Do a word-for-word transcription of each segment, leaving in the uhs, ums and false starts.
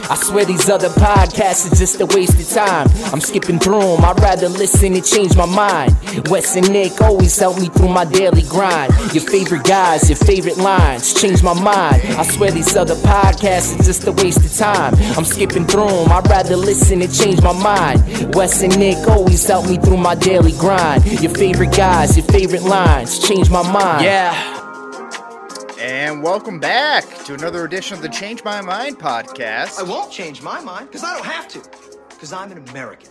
I swear these other podcasts are just a waste of time. I'm skipping through them, I'd rather listen and change my mind. Wes and Nick always help me through my daily grind. Your favorite guys, your favorite lines, change my mind. I swear these other podcasts are just a waste of time. I'm skipping through them, I'd rather listen and change my mind. Wes and Nick always help me through my daily grind. Your favorite guys, your favorite lines, change my mind. Yeah. And welcome back to another edition of the Change My Mind podcast. I won't change my mind because I don't have to, because I'm an American.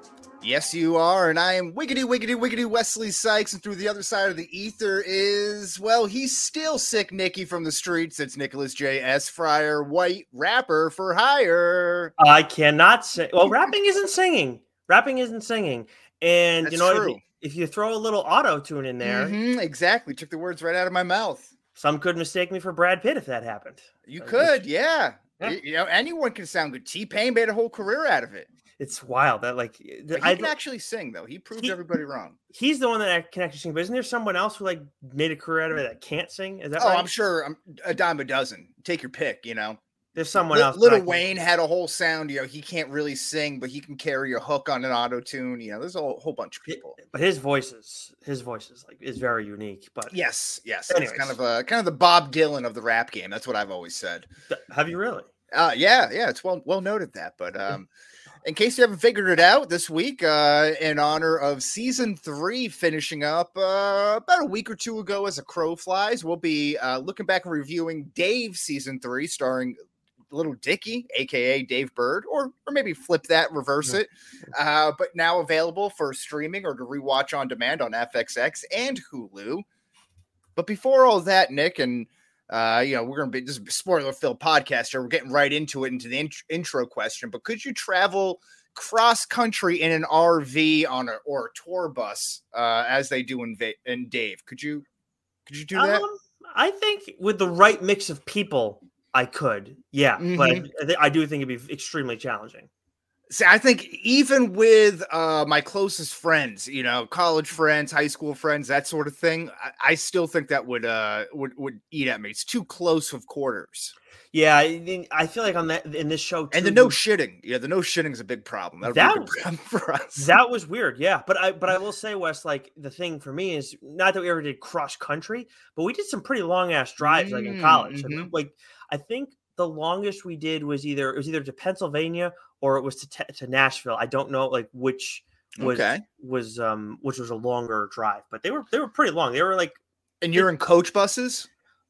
Yes, you are, and I am wiggity, wiggity, wiggity Wesley Sykes, and through the other side of the ether is, well, he's still sick Nicky from the streets. It's Nicholas J. S. Fryer, white rapper for hire. I cannot say, well, rapping isn't singing. Rapping isn't singing. And, That's you know, true. if, if you throw a little auto-tune in there. Mm-hmm, exactly. Took the words right out of my mouth. Some could mistake me for Brad Pitt if that happened. You Uh, could, yeah. yeah. You, you know, anyone can sound good. T-Pain made a whole career out of it. It's wild that, like, But he I can actually sing, though. He proved he- everybody wrong. he's the one that can actually sing. But isn't there someone else who like made a career out of it that can't sing? Is that Oh, right? I'm sure I'm a dime a dozen. Take your pick, you know. There's someone Lil, else. that I Little can- Wayne had a whole sound. You know, he can't really sing, but he can carry a hook on an auto tune. You know, there's a whole, whole bunch of people. But his voice is his voice is like is very unique. But Yes, yes. Anyways. It's kind of a kind of the Bob Dylan of the rap game. That's what I've always said. th- have you really? Uh, yeah, yeah. It's well well noted that. But um, in case you haven't figured it out, this week, uh, in honor of season three finishing up uh, about a week or two ago, as a crow flies, we'll be uh, looking back and reviewing Dave season three, starring Little Dicky, aka Dave Bird, or or maybe flip that, reverse Yeah. it. Uh, but now available for streaming or to rewatch on demand on F X X and Hulu. But before all that, Nick, and uh, you know, we're gonna be this is a spoiler-filled podcast here. We're getting right into it into the int- intro question. But could you travel cross country in an R V on a or a tour bus uh, as they do in Va- in Dave? Could you could you do that? Um, I think with the right mix of people, I could. Yeah, but Mhm. I, th- I do think it'd be extremely challenging. See, I think even with uh, my closest friends, you know, college friends, high school friends, that sort of thing, I, I still think that would uh would would eat at me. It's too close of quarters, Yeah, I, think- I feel like on that in this show, and the too, no shitting. Yeah, the no shitting is a big problem. That'll That be a big problem for us. that was weird. Yeah, but I but I will say, Wes, like the thing for me is not that we ever did cross country, but we did some pretty long ass drives, like in Mm, college. And, mhm. like I think the longest we did was either it was either to Pennsylvania or it was to te- to Nashville. I don't know like which was Okay. was um which was a longer drive, but they were they were pretty long. They were like And you're in coach buses?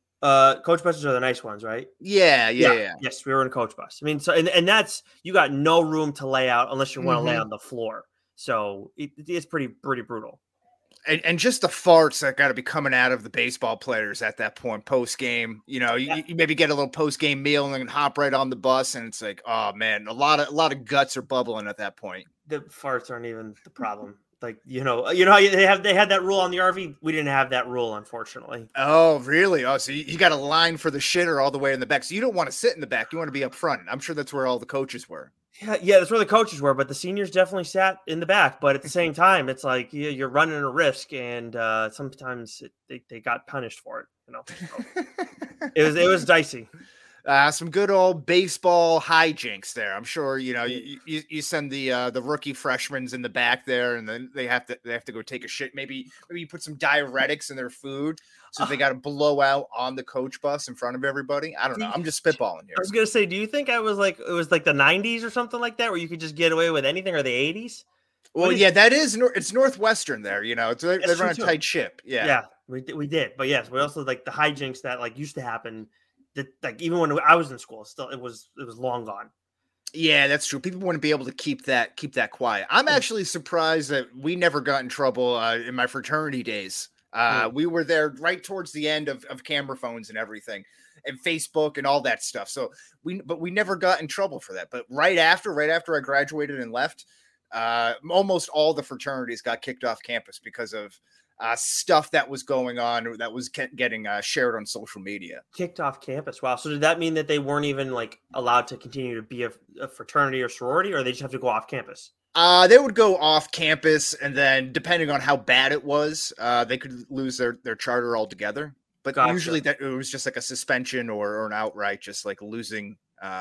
uh coach buses are the nice ones, right? Yeah, yeah, yeah. Yes, we were in a coach bus. I mean, so and, and that's you got no room to lay out unless you want to lay Mhm. on the floor. So it, it's pretty pretty brutal. And, and just the farts that got to be coming out of the baseball players at that point post game. You know, you, Yeah. you maybe get a little post game meal and then hop right on the bus, and it's like, oh man, a lot of a lot of guts are bubbling at that point. The farts aren't even the problem. Like you know, you know how you- they have they had that rule on the R V. We didn't have that rule, unfortunately. Oh, really? Oh, so you, you got a line for the shitter all the way in the back. So you don't want to sit in the back. You want to be up front. I'm sure that's where all the coaches were. Yeah, yeah, that's where the coaches were, but the seniors definitely sat in the back. But at the same time, it's like you- you're running a risk, and uh, sometimes it, they they got punished for it. You know, so it was it was dicey. Uh, some good old baseball hijinks there. I'm sure you know you, you, you send the uh, the rookie freshmen in the back there, and then they have to they have to go take a shit. Maybe maybe you put some diuretics in their food, so they got to blow out on the coach bus in front of everybody. I don't know. I'm just spitballing here. I was gonna say, do you think I was like it was like the nineties or something like that, where you could just get away with anything, or the eighties? Well, What is- yeah, that is nor- it's Northwestern there. You know, it's they, they That's run a true, too. tight ship. Yeah. Yeah, we did, we did. But yes, we also like the hijinks that like used to happen. That like even when I was in school, still it was it was long gone. Yeah, that's true. People wouldn't be able to keep that keep that quiet. I'm actually surprised that we never got in trouble uh, in my fraternity days. Uh, Hmm. We were there right towards the end of, of camera phones and everything, and Facebook and all that stuff. So we, but we never got in trouble for that. But right after, right after I graduated and left, uh, almost all the fraternities got kicked off campus because of uh, stuff that was going on that was ke- getting uh, shared on social media. Kicked off campus. Wow. So did that mean that they weren't even like allowed to continue to be a, a fraternity or sorority, or they just have to go off campus? Uh, they would go off campus, and then depending on how bad it was, uh, they could lose their, their charter altogether. But Gotcha. usually that it was just like a suspension or, or an outright, just like losing, um,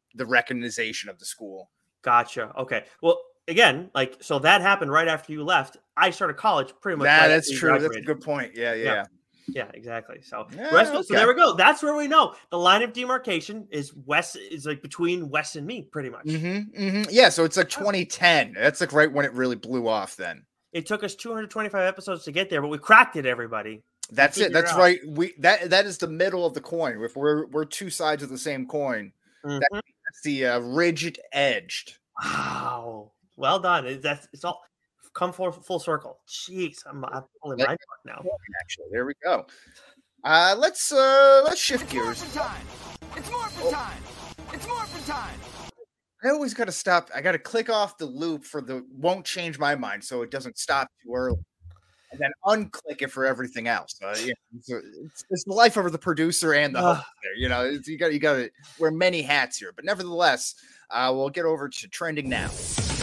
the recognition of the school. Gotcha. Okay. Well, again, like, so that happened right after you left. I started college pretty much. Nah, right that's after you true. That's a graduated. good point. Yeah, yeah. Yeah. yeah. Yeah, exactly. So, Yeah, rest, okay. so there we go. That's where we know the line of demarcation is Wes is like between Wes and me, pretty much. Mm-hmm, mm-hmm. Yeah, so it's like twenty ten. That's like right when it really blew off. Then It took us two hundred twenty-five episodes to get there, but we cracked it. Everybody. that's We it. figured That's out. right. We that that is the middle of the coin. If we're we're two sides of the same coin, Mhm. that, that's the uh, ridged edged. Wow. Well done. It- That's it's all come full full circle. Jeez, I'm I'm pulling Like- my now. Actually, there we go. Uh, let's uh let's shift It's gears. morphin' time. It's morphin' Oh. time. It's morphin' time. I always got to stop. I got to click off the loop for the won't change my mind, so it doesn't stop too early, and then unclick it for everything else. Uh, yeah, it's, it's, it's the life of the producer and the Ugh. host. There, you know, it's, you got you got to wear many hats here, but nevertheless, uh, we'll get over to trending now.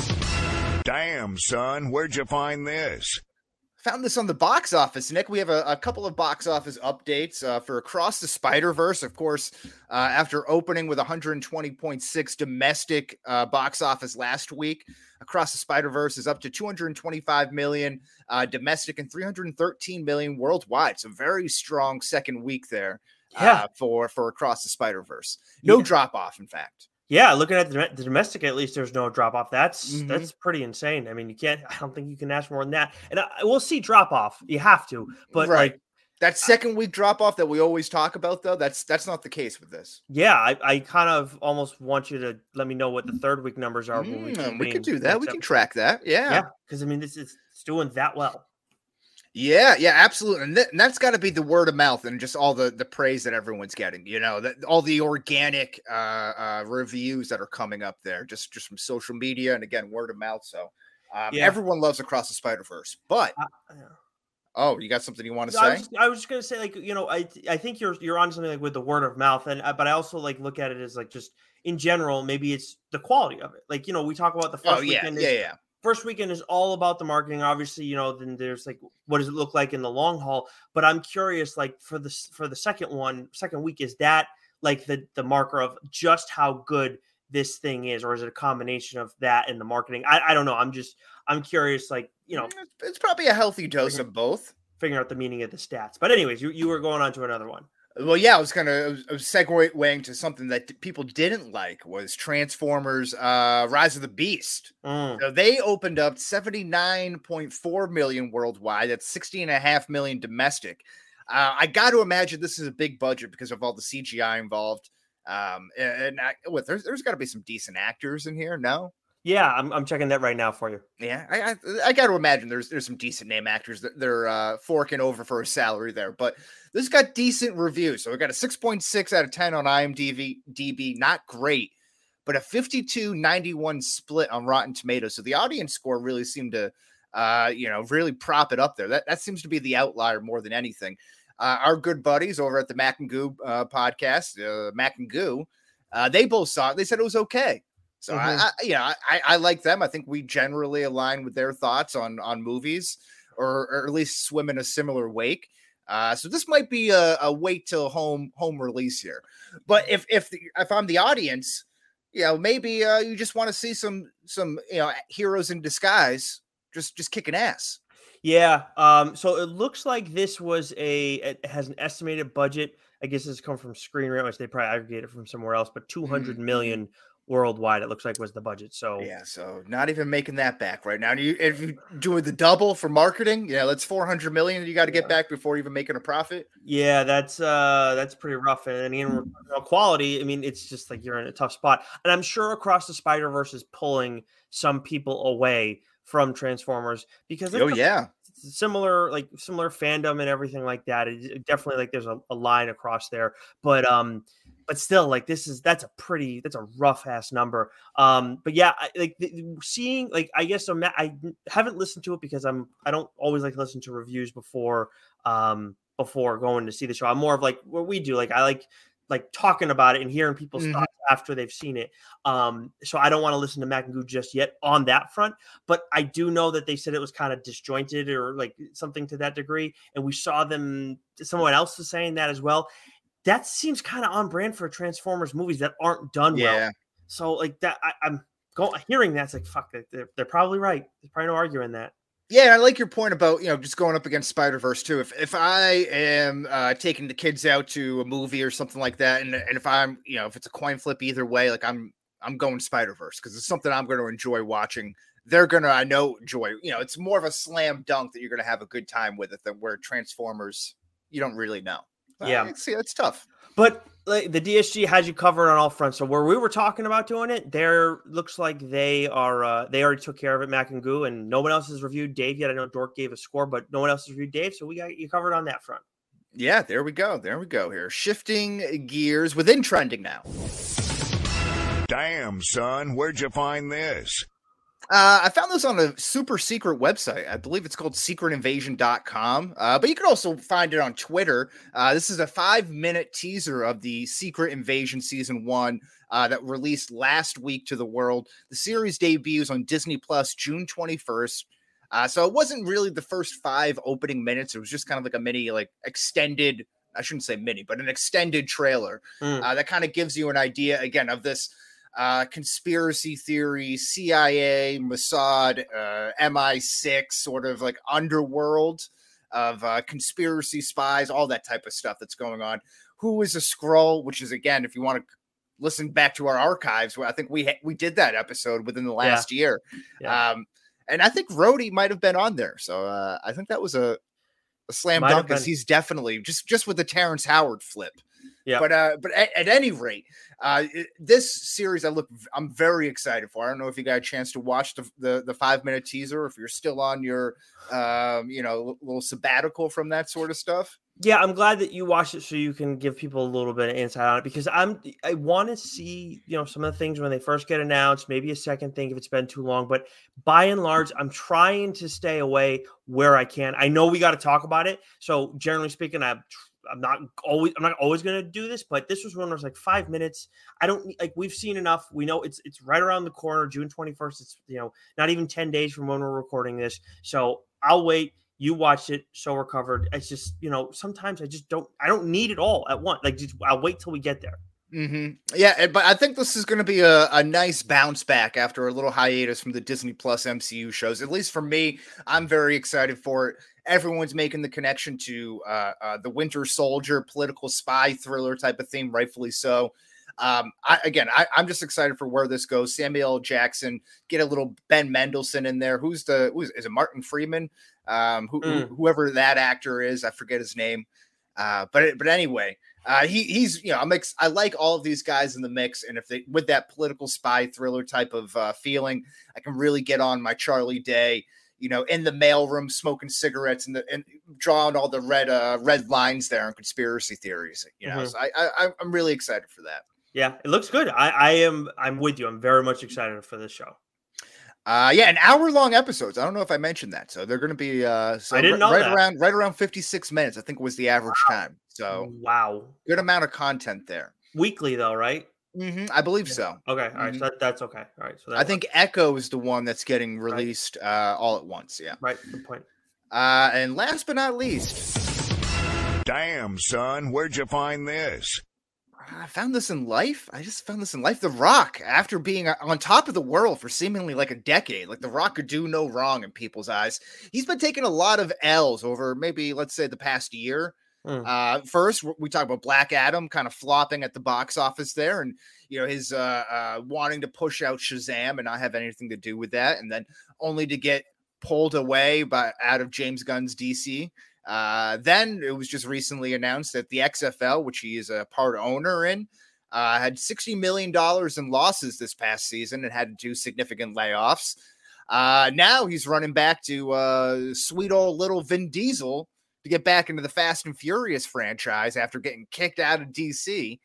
Damn, son, where'd you find this? Found this on the box office, Nick. We have a, a couple of box office updates uh, for Across the Spider-Verse. Of course, uh, after opening with one hundred twenty point six domestic uh, box office last week, Across the Spider-Verse is up to two hundred twenty-five million uh, domestic and three hundred thirteen million worldwide. So very strong second week there uh, Yeah. for, for Across the Spider-Verse. No Yeah. drop off, in fact. Yeah, looking at the, the domestic, at least there's no drop off. That's Mhm. that's pretty insane. I mean, you can't. I don't think you can ask more than that. And I, we'll see drop off. You have to, but Right. like, That second week drop off that we always talk about, though, that's that's not the case with this. yeah, I, I kind of almost want you to let me know what the third week numbers are. when Mm, we convene could do the that. next We can episode. track that. Yeah, because I mean, this is it's doing that well. Yeah, yeah, absolutely, and, th- and that's got to be the word of mouth and just all the the praise that everyone's getting. You know, that all the organic uh, uh, reviews that are coming up there, just just from social media and again word of mouth. So um, Yeah. everyone loves Across the Spider-Verse. But Uh, yeah. oh, you got something you want to No, I say? was, I was just gonna say, like, you know, I I think you're you're on something like with the word of mouth, and uh, but I also like look at it as like just in general, maybe it's the quality of it. Like, you know, we talk about the first Oh yeah, weekend. yeah, is, yeah. First weekend is all about the marketing. Obviously, you know, then there's like, what does it look like in the long haul? But I'm curious, like for the for the second one, second week, is that like the the marker of just how good this thing is, or is it a combination of that and the marketing? I, I don't know. I'm just I'm curious, like, you know, Mm, It's, it's probably a healthy dose of both. figuring out the meaning of the stats. But anyways, you, you were going on to another one. Well, yeah, I was gonna I was, I was segueing to something that d- people didn't like was Transformers: uh, Rise of the Beast. Mm. So they opened up seventy-nine point four million worldwide. That's sixteen and a half million domestic. Uh, I got to imagine this is a big budget because of all the C G I involved. Um, and, and I, what, there's there's got to be some decent actors in here. No, Yeah, I'm I'm checking that right now for you. yeah, I I, I got to imagine there's there's some decent name actors that they're uh, forking over for a salary there. But this got decent reviews. So we got a six point six out of ten on IMDb. D B, not great, but a fifty-two ninety-one split on Rotten Tomatoes. So the audience score really seemed to, uh, you know, really prop it up there. That that seems to be the outlier more than anything. Uh, our good buddies over at the Mac and Goo uh, podcast, uh, Mac and Goo, uh, they both saw it. They said it was okay. So Mhm. I, I, you know, I, I like them. I think we generally align with their thoughts on on movies, or, or at least swim in a similar wake. Uh, so this might be a, a wait till home home release here. But if if the, if I'm the audience, you know, maybe uh, you just want to see some some you know heroes in disguise just just kicking ass. Yeah. Um. So it looks like this was a it has an estimated budget. I guess this come from Screen Rant, which they probably aggregated from somewhere else, but two hundred Mhm. million worldwide. It looks like was the budget. So Yeah, so not even making that back right now. And you, if you doing the double for marketing, yeah, that's four hundred million you got to get Yeah. back before even making a profit. yeah, that's uh that's pretty rough. And then again, we're talking about quality. I mean, it's just like you're in a tough spot. And I'm sure Across the Spider-Verse is pulling some people away from Transformers because Oh it's a yeah, similar like similar fandom and everything like that. It, it definitely like there's a, a line across there, but um but still like this is that's a pretty that's a rough ass number. Um but yeah, I, like the, seeing like I guess so Matt, I haven't listened to it because I'm I don't always like to listen to reviews before um before going to see the show. I'm more of like what we do, like I like like talking about it and hearing people's Mhm. thoughts after they've seen it. Um, so I don't want to listen to Mac and Goo just yet on that front, but I do know that they said it was kind of disjointed or like something to that degree. And we saw them, someone else was saying that as well. That seems kind of on brand for Transformers movies that aren't done yeah. well. So like that, I, I'm going hearing that's like fuck. They're they're probably right. There's probably no arguing that. Yeah, and I like your point about, you know, just going up against Spider-Verse too. If if I am uh, taking the kids out to a movie or something like that, and and if I'm, you know, if it's a coin flip either way, like I'm I'm going Spider-Verse because it's something I'm going to enjoy watching. They're gonna, I know, enjoy. You know, it's more of a slam dunk that you're gonna have a good time with it than where Transformers, you don't really know. Yeah, uh, see, that's tough. But like, the D S G has you covered on all fronts. So where we were talking about doing it, there looks like they are uh, they already took care of it, Mac and Goo, and no one else has reviewed Dave yet. I know Dork gave a score, but no one else has reviewed Dave, so we got you covered on that front. Yeah, there we go. There we go. Here, shifting gears within trending now. Damn, son, where'd you find this? Uh, I found this on a super secret website. I believe it's called secret invasion dot com. Uh, but you can also find it on Twitter. Uh, this is a five minute teaser of the Secret Invasion season one uh, that released last week to the world. The series debuts on Disney Plus June twenty-first. Uh, so it wasn't really the first five opening minutes. It was just kind of like a mini, like extended, I shouldn't say mini, but an extended trailer mm. uh, that kind of gives you an idea again of this Uh, conspiracy theory, C I A, Mossad, uh, M I six, sort of like underworld of uh, conspiracy spies, all that type of stuff that's going on. Who is a Skrull? Which is, again, if you want to listen back to our archives, I think we ha- we did that episode within the last yeah. year. Yeah. Um, and I think Rhodey might have been on there. So uh, I think that was a, a slam might dunk because he's definitely just, just with the Terrence Howard flip. Yeah. But uh, but at, at any rate, uh, it, this series I look I'm very excited for. I don't know if you got a chance to watch the the, the five minute teaser, if you're still on your um, you know, little sabbatical from that sort of stuff. Yeah, I'm glad that you watched it so you can give people a little bit of insight on it because I'm I want to see, you know, some of the things when they first get announced, maybe a second thing if it's been too long. But by and large, I'm trying to stay away where I can. I know we got to talk about it. So generally speaking, I'm I'm not always I'm not always going to do this, but this was one where it's like five minutes. I don't like we've seen enough. We know it's it's right around the corner, June twenty-first. It's, you know, not even ten days from when we're recording this. So I'll wait. You watched it, so we're covered. It's just, you know, sometimes I just don't I don't need it all at once. Like just, I'll wait till we get there. Mm-hmm. Yeah, but I think this is going to be a, a nice bounce back after a little hiatus from the Disney Plus M C U shows. At least for me, I'm very excited for it. Everyone's making the connection to uh, uh, the Winter Soldier, political spy thriller type of theme, rightfully so. Um, I, again, I, I'm just excited for where this goes. Samuel L. Jackson, get a little Ben Mendelsohn in there. Who's the who's is it? Martin Freeman, um, who, mm. who whoever that actor is, I forget his name. Uh, but but anyway, uh, he he's you know I'm ex- I like all of these guys in the mix, and if they with that political spy thriller type of uh, feeling, I can really get on my Charlie Day. You know, in the mailroom, smoking cigarettes and, the, and drawing all the red uh, red lines there on conspiracy theories. You know, mm-hmm. so I, I I'm really excited for that. Yeah, it looks good. I, I am I'm with you. I'm very much excited for this show. Uh, yeah, an hour long episodes. I don't know if I mentioned that. So they're going to be uh, so I didn't know right that. around right around fifty-six minutes. I think was the average wow. time. So wow, good amount of content there. Weekly though, right? Mm-hmm, I believe yeah. so. Okay, all mm-hmm. right, so that, that's okay. All right, so that I works. think Echo is the one that's getting released right. uh, all at once. Yeah, right. Good point. Uh, and last but not least, damn son, where'd you find this? I found this in Life. I just found this in Life. The Rock, after being on top of the world for seemingly like a decade, like The Rock could do no wrong in people's eyes. He's been taking a lot of L's over maybe, let's say, the past year. Mm. Uh, first, we talk about Black Adam kind of flopping at the box office there, and you know his uh, uh, wanting to push out Shazam and not have anything to do with that, and then only to get pulled away by out of James Gunn's D C. Uh, then it was just recently announced that the X F L, which he is a part owner in, uh, had sixty million dollars in losses this past season and had to do significant layoffs. Uh, now he's running back to uh, sweet old little Vin Diesel to get back into the Fast and Furious franchise after getting kicked out of D C.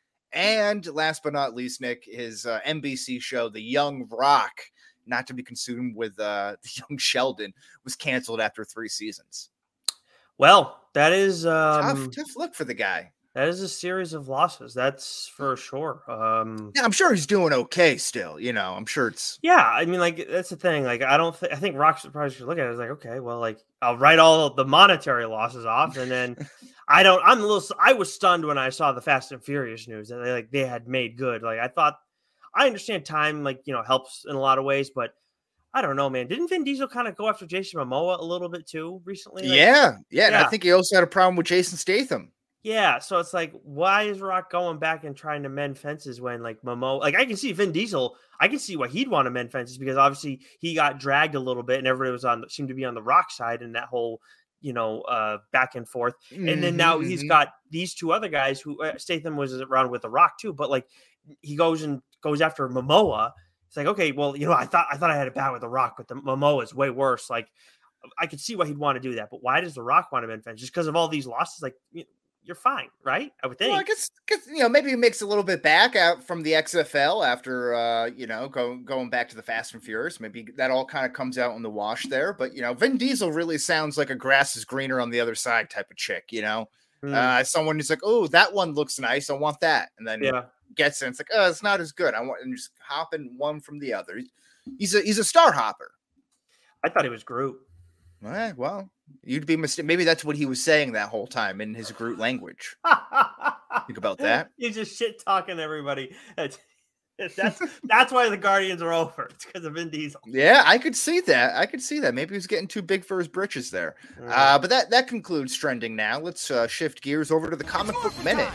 And last but not least, Nick, his uh, N B C show, The Young Rock, not to be consumed with uh, the Young Sheldon, was canceled after three seasons. Well, that is um, tough, tough look for the guy. That is a series of losses. That's for sure. Um, yeah, I'm sure he's doing okay still. You know, I'm sure it's. Yeah, I mean, like that's the thing. Like, I don't. Th- I think Rock's surprised you look at it. It's like, okay, well, like I'll write all the monetary losses off, and then I don't. I'm a little. I was stunned when I saw the Fast and Furious news that they like they had made good. Like I thought, I understand time, like, you know, helps in a lot of ways, but I don't know, man. Didn't Vin Diesel kind of go after Jason Momoa a little bit too recently? Like, yeah, yeah, and yeah. I think he also had a problem with Jason Statham. Yeah, so it's like, why is Rock going back and trying to mend fences when, like, Momoa, like, I can see Vin Diesel, I can see why he'd want to mend fences because obviously he got dragged a little bit and everybody was on, seemed to be on the Rock side in that whole, you know, uh, back and forth. Mm-hmm, and then now mm-hmm. he's got these two other guys who uh, Statham was around with the Rock too, but like he goes and goes after Momoa. It's like, okay, well, you know, I thought I thought I had it bad with the Rock, but the Momoa is way worse. Like, I could see why he'd want to do that, but why does the Rock want to mend fences? Just because of all these losses? Like, you know, you're fine, right? I would think. Well, I guess, guess you know, maybe he makes a little bit back out from the X F L after, uh, you know, go, going back to the Fast and Furious. Maybe that all kind of comes out in the wash there. But, you know, Vin Diesel really sounds like a grass is greener on the other side type of chick, you know? Mm. Uh, someone who's like, oh, that one looks nice. I want that. And then yeah. gets in. It's like, oh, it's not as good. I want and just hopping one from the other. He's a, he's a star hopper. I thought he was Groot. Eh, well, you'd be mistaken. Maybe that's what he was saying that whole time in his Groot language. Think about that. He's just shit talking everybody. That's that's why the Guardians are over. It's because of Vin Diesel. Yeah, I could see that. I could see that. Maybe he was getting too big for his britches there. Mm. Uh, but that that concludes trending. Now let's uh, shift gears over to the comic book minute.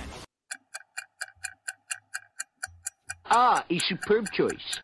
Ah, a superb choice.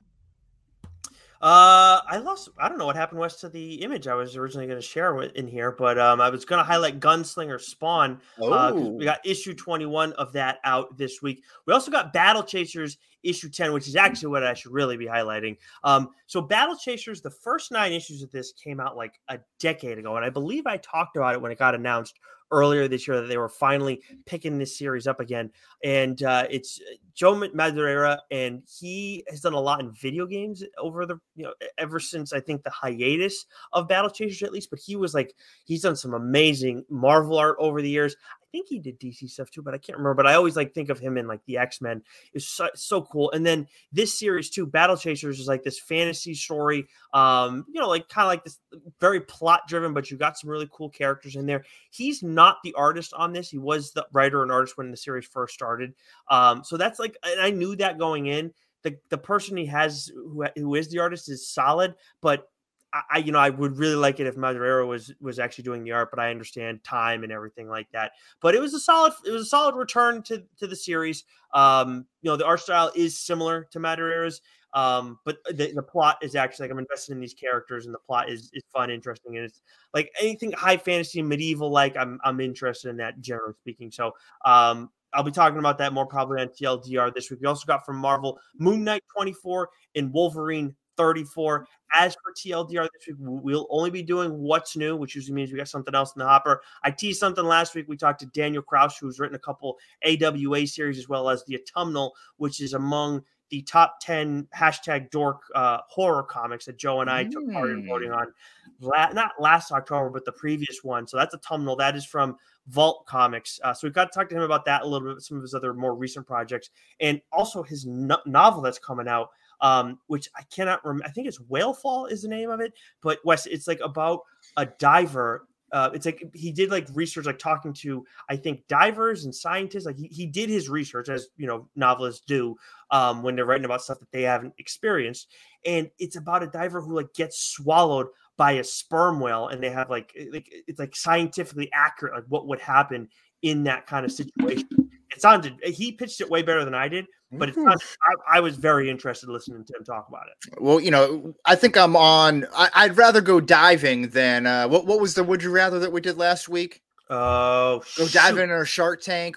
Uh, I lost. I don't know what happened, Wes, to the image I was originally going to share with, in here, but um, I was going to highlight Gunslinger Spawn. Oh, uh, we got issue twenty-one of that out this week. We also got Battle Chasers issue ten, which is actually what I should really be highlighting. Um, so Battle Chasers, the first nine issues of this came out like a decade ago, and I believe I talked about it when it got announced earlier this year that they were finally picking this series up again. And uh, it's Joe Madureira, and he has done a lot in video games over the, you know, ever since I think the hiatus of Battle Chasers at least, but he was like, he's done some amazing Marvel art over the years. I think he did D C stuff too, but I can't remember. But I always like think of him in like the X-Men. It's so, so cool. And then this series too, Battle Chasers, is like this fantasy story. Um, you know, like kind of like this very plot driven, but you got some really cool characters in there. He's not the artist on this. He was the writer and artist when the series first started. Um, so that's like, and I knew that going in. The the person he has who who is the artist is solid, but I, you know, I would really like it if Madureira was was actually doing the art, but I understand time and everything like that. But it was a solid, it was a solid return to to the series. Um, you know, the art style is similar to Madureira's, um, but the, the plot is actually like I'm invested in these characters, and the plot is is fun, interesting, and it's like anything high fantasy, medieval. Like I'm I'm interested in that, generally speaking. So um, I'll be talking about that more probably on T L D R this week. We also got from Marvel Moon Knight twenty-four and Wolverine thirty-four. As for T L D R this week, we'll only be doing what's new, which usually means we got something else in the hopper. I teased something last week. We talked to Daniel Krauss, who's written a couple A W A series, as well as The Autumnal, which is among the top ten hashtag dork uh, horror comics that Joe and I mm. took part in voting on. La- not last October, but the previous one. So that's Autumnal. That is from Vault Comics. Uh, so we've got to talk to him about that a little bit, some of his other more recent projects, and also his no- novel that's coming out. Um, which I cannot remember. I think it's Whalefall is the name of it. But Wes, it's like about a diver. Uh, it's like he did like research, like talking to, I think, divers and scientists. Like he, he did his research, as you know, novelists do um, when they're writing about stuff that they haven't experienced. And it's about a diver who like gets swallowed by a sperm whale, and they have like, like it's like scientifically accurate, like what would happen in that kind of situation. It sounded, he pitched it way better than I did, but it's not, I, I was very interested listening to him talk about it. Well, you know, I think I'm on, I, I'd rather go diving than, uh, what, what was the would you rather that we did last week? Oh, go dive in a Shark Tank,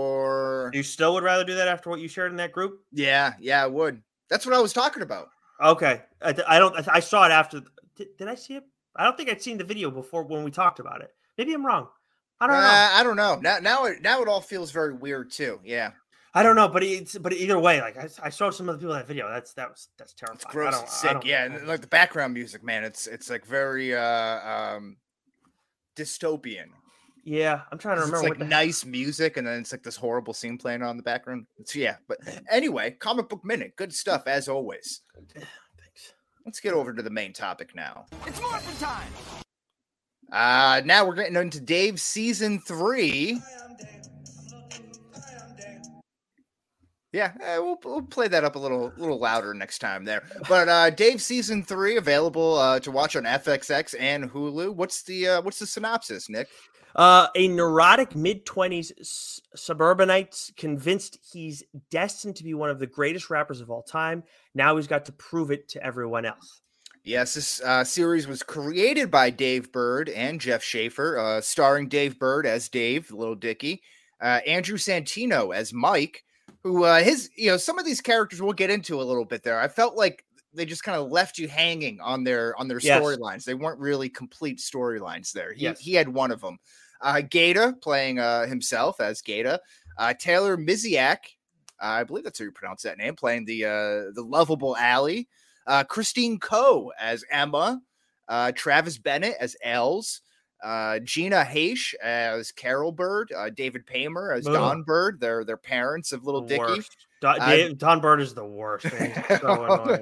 or you still would rather do that after what you shared in that group? Yeah, yeah, I would. That's what I was talking about. Okay. I, I don't, I saw it after. Did, did I see it? I don't think I'd seen the video before when we talked about it. Maybe I'm wrong. I don't uh, know. I don't know. Now, now it, now it all feels very weird too. Yeah. I don't know, but it's, but either way, like I, I saw some of the people in that video. That's, that was, that's terrifying. It's gross, I don't, sick. I don't, yeah. And like the background music, man, it's, it's like very, uh, um, dystopian. Yeah. I'm trying to remember. It's like nice heck. music. And then it's like this horrible scene playing on the background. It's yeah. But anyway, comic book minute, good stuff as always. Thanks. Let's get over to the main topic now. It's Morphin time. Uh, now we're getting into Dave's season three. Yeah, eh, we'll we'll play that up a little little louder next time there. But uh, Dave season three available uh, to watch on F X X and Hulu. What's the uh, what's the synopsis, Nick? Uh, a neurotic mid-twenties s- suburbanite convinced he's destined to be one of the greatest rappers of all time. Now he's got to prove it to everyone else. Yes, this uh, series was created by Dave Bird and Jeff Schaefer, uh, starring Dave Bird as Dave, Little Dicky, uh, Andrew Santino as Mike, who uh, his, you know, some of these characters we'll get into a little bit there. I felt like they just kind of left you hanging on their on their Yes. storylines. They weren't really complete storylines there. He, Yes. he had one of them. Uh, Gata playing uh, himself as Gata. Uh, Taylor Miziak, I believe that's how you pronounce that name, playing the uh, the lovable Allie. Uh, Christine Coe as Emma. Uh, Travis Bennett as Els. Uh, Gina Haish as Carol Bird. Uh, David Paymer as Ugh. Don Bird. They're, they're parents of Little The Dicky. worst. Don, Uh, Dave, Don Bird is the worst. Man. He's so annoying.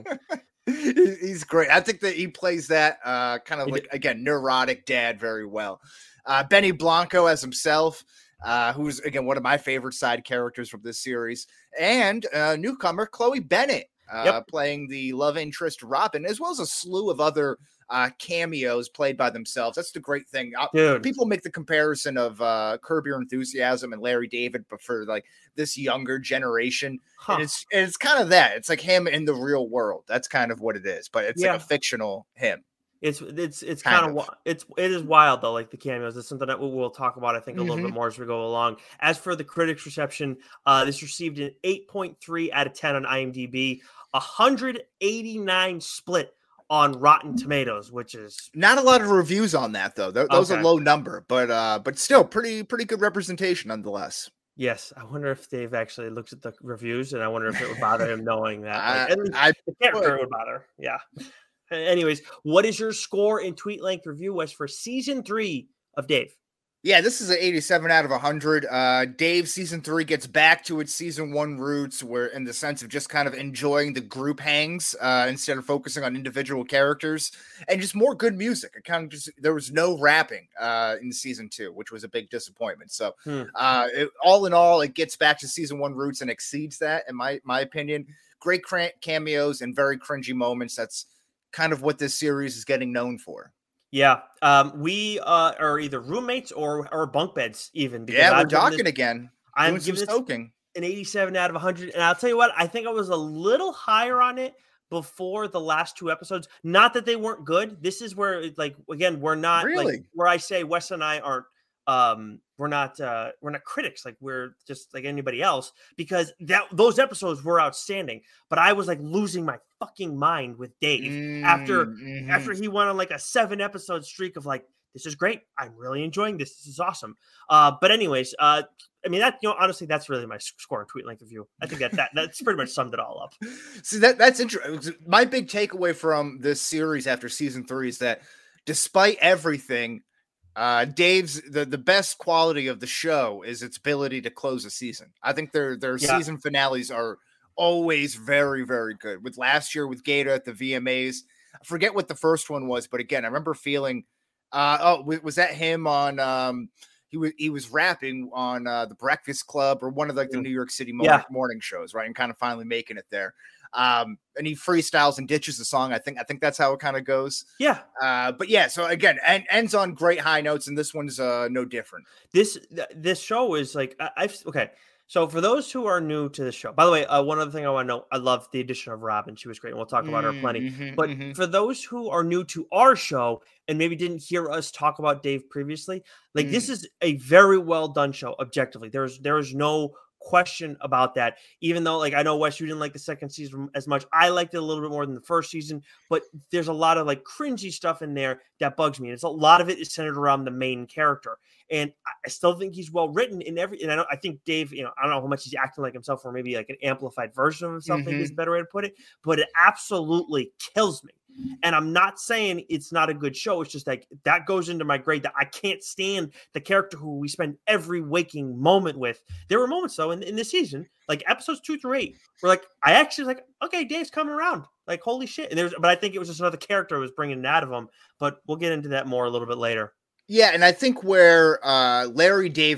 He- He's great. I think that he plays that uh, kind of He like, again, neurotic dad very well. Uh, Benny Blanco as himself, uh, who's, again, one of my favorite side characters from this series. And uh, newcomer Chloe Bennett uh, Yep. playing the love interest Robin, as well as a slew of other uh, cameos played by themselves. That's the great thing. Uh, Dude. People make the comparison of uh, Curb Your Enthusiasm and Larry David, but for like this younger generation. Huh. And it's it's kind of that. It's like him in the real world. That's kind of what it is, but it's Yeah. like a fictional him. It's it's it's Kind kind of of. it's it is wild though, like the cameos. It's something that we'll, we'll talk about, I think, a little Mhm. bit more as we go along. As for the critics' reception, uh, this received an eight point three out of ten on IMDb, one hundred eighty-nine split on Rotten Tomatoes, which is Not a lot of reviews on that though. Th- Those Okay. a low number, but uh, but still pretty pretty good representation nonetheless. yes. I wonder if Dave actually looks at the reviews, and I wonder if it would bother him knowing that. I, Like, at least I the character would. would bother. Yeah. Anyways, what is your score in tweet length review, Wes, for season three of Dave? Yeah, this is an eighty-seven out of one hundred. Uh, Dave season three gets back to its season one roots, where in the sense of just kind of enjoying the group hangs uh, instead of focusing on individual characters, and just more good music. It kind of just there was no rapping uh, in season two, which was a big disappointment. So, Hmm. uh, it, all in all, it gets back to season one roots and exceeds that, in my my opinion. Great cran- cameos and very cringy moments. That's kind of what this series is getting known for. Yeah, um, we uh, are either roommates or or bunk beds, even. because Yeah, we're I've given talking this again. I'm Doing some giving this- stoking. an eighty-seven out of one hundred, and I'll tell you what, I think I was a little higher on it before the last two episodes. Not that they weren't good. This is where, it, like, again, we're not like Really? where I say Wes and I aren't. Um, we're not uh, we're not critics. Like we're just like anybody else, because that those episodes were outstanding. But I was like losing my fucking mind with Dave after Mhm. after he went on like a seven episode streak of like, this is great. I'm really enjoying this. This is awesome. Uh, but anyways, uh, I mean that you know honestly that's really my s- score and tweet length review. I think that, that that's pretty much summed it all up. See, that that's interesting. My big takeaway from this series after season three is that despite everything, uh, Dave's the, the best quality of the show is its ability to close a season. I think their their Yeah. season finales are always very, very good. With last year with Gata at the V M As, I forget what the first one was, but again, I remember feeling uh oh, wa- was that him on um he was he was rapping on uh the Breakfast Club or one of like the Mm. New York City Yeah. morning, morning shows, right? And kind of finally making it there. Um, and he freestyles and ditches the song. I think I think that's how it kind of goes. Yeah, Uh, but yeah, so again, and ends on great high notes, and this one's uh no different. this th- this show is like I, I've okay. So for those who are new to the show, by the way, uh, one other thing I want to know, I love the addition of Robin. She was great, and we'll talk about her plenty. Mhm, But mhm. for those who are new to our show and maybe didn't hear us talk about Dave previously, like this is a very well done show. Objectively, there's there is no question about that. Even though, like, I know Wes, you didn't like the second season as much. I liked it a little bit more than the first season, but there's a lot of like cringy stuff in there that bugs me. And it's a lot of it is centered around the main character. And I- I still think he's well written in every. And I don't. I think Dave. You know, I don't know how much he's acting like himself, or maybe like an amplified version of himself. Maybe is a better way to put it. But it absolutely kills me. And I'm not saying it's not a good show. It's just like that goes into my grade that I can't stand the character who we spend every waking moment with. There were moments though in, in this season, like episodes two through eight, where like I actually was like, okay, Dave's coming around. Like holy shit. And there's, but I think it was just another character who was bringing it out of him. But we'll get into that more a little bit later. Yeah, and I think where uh, Larry David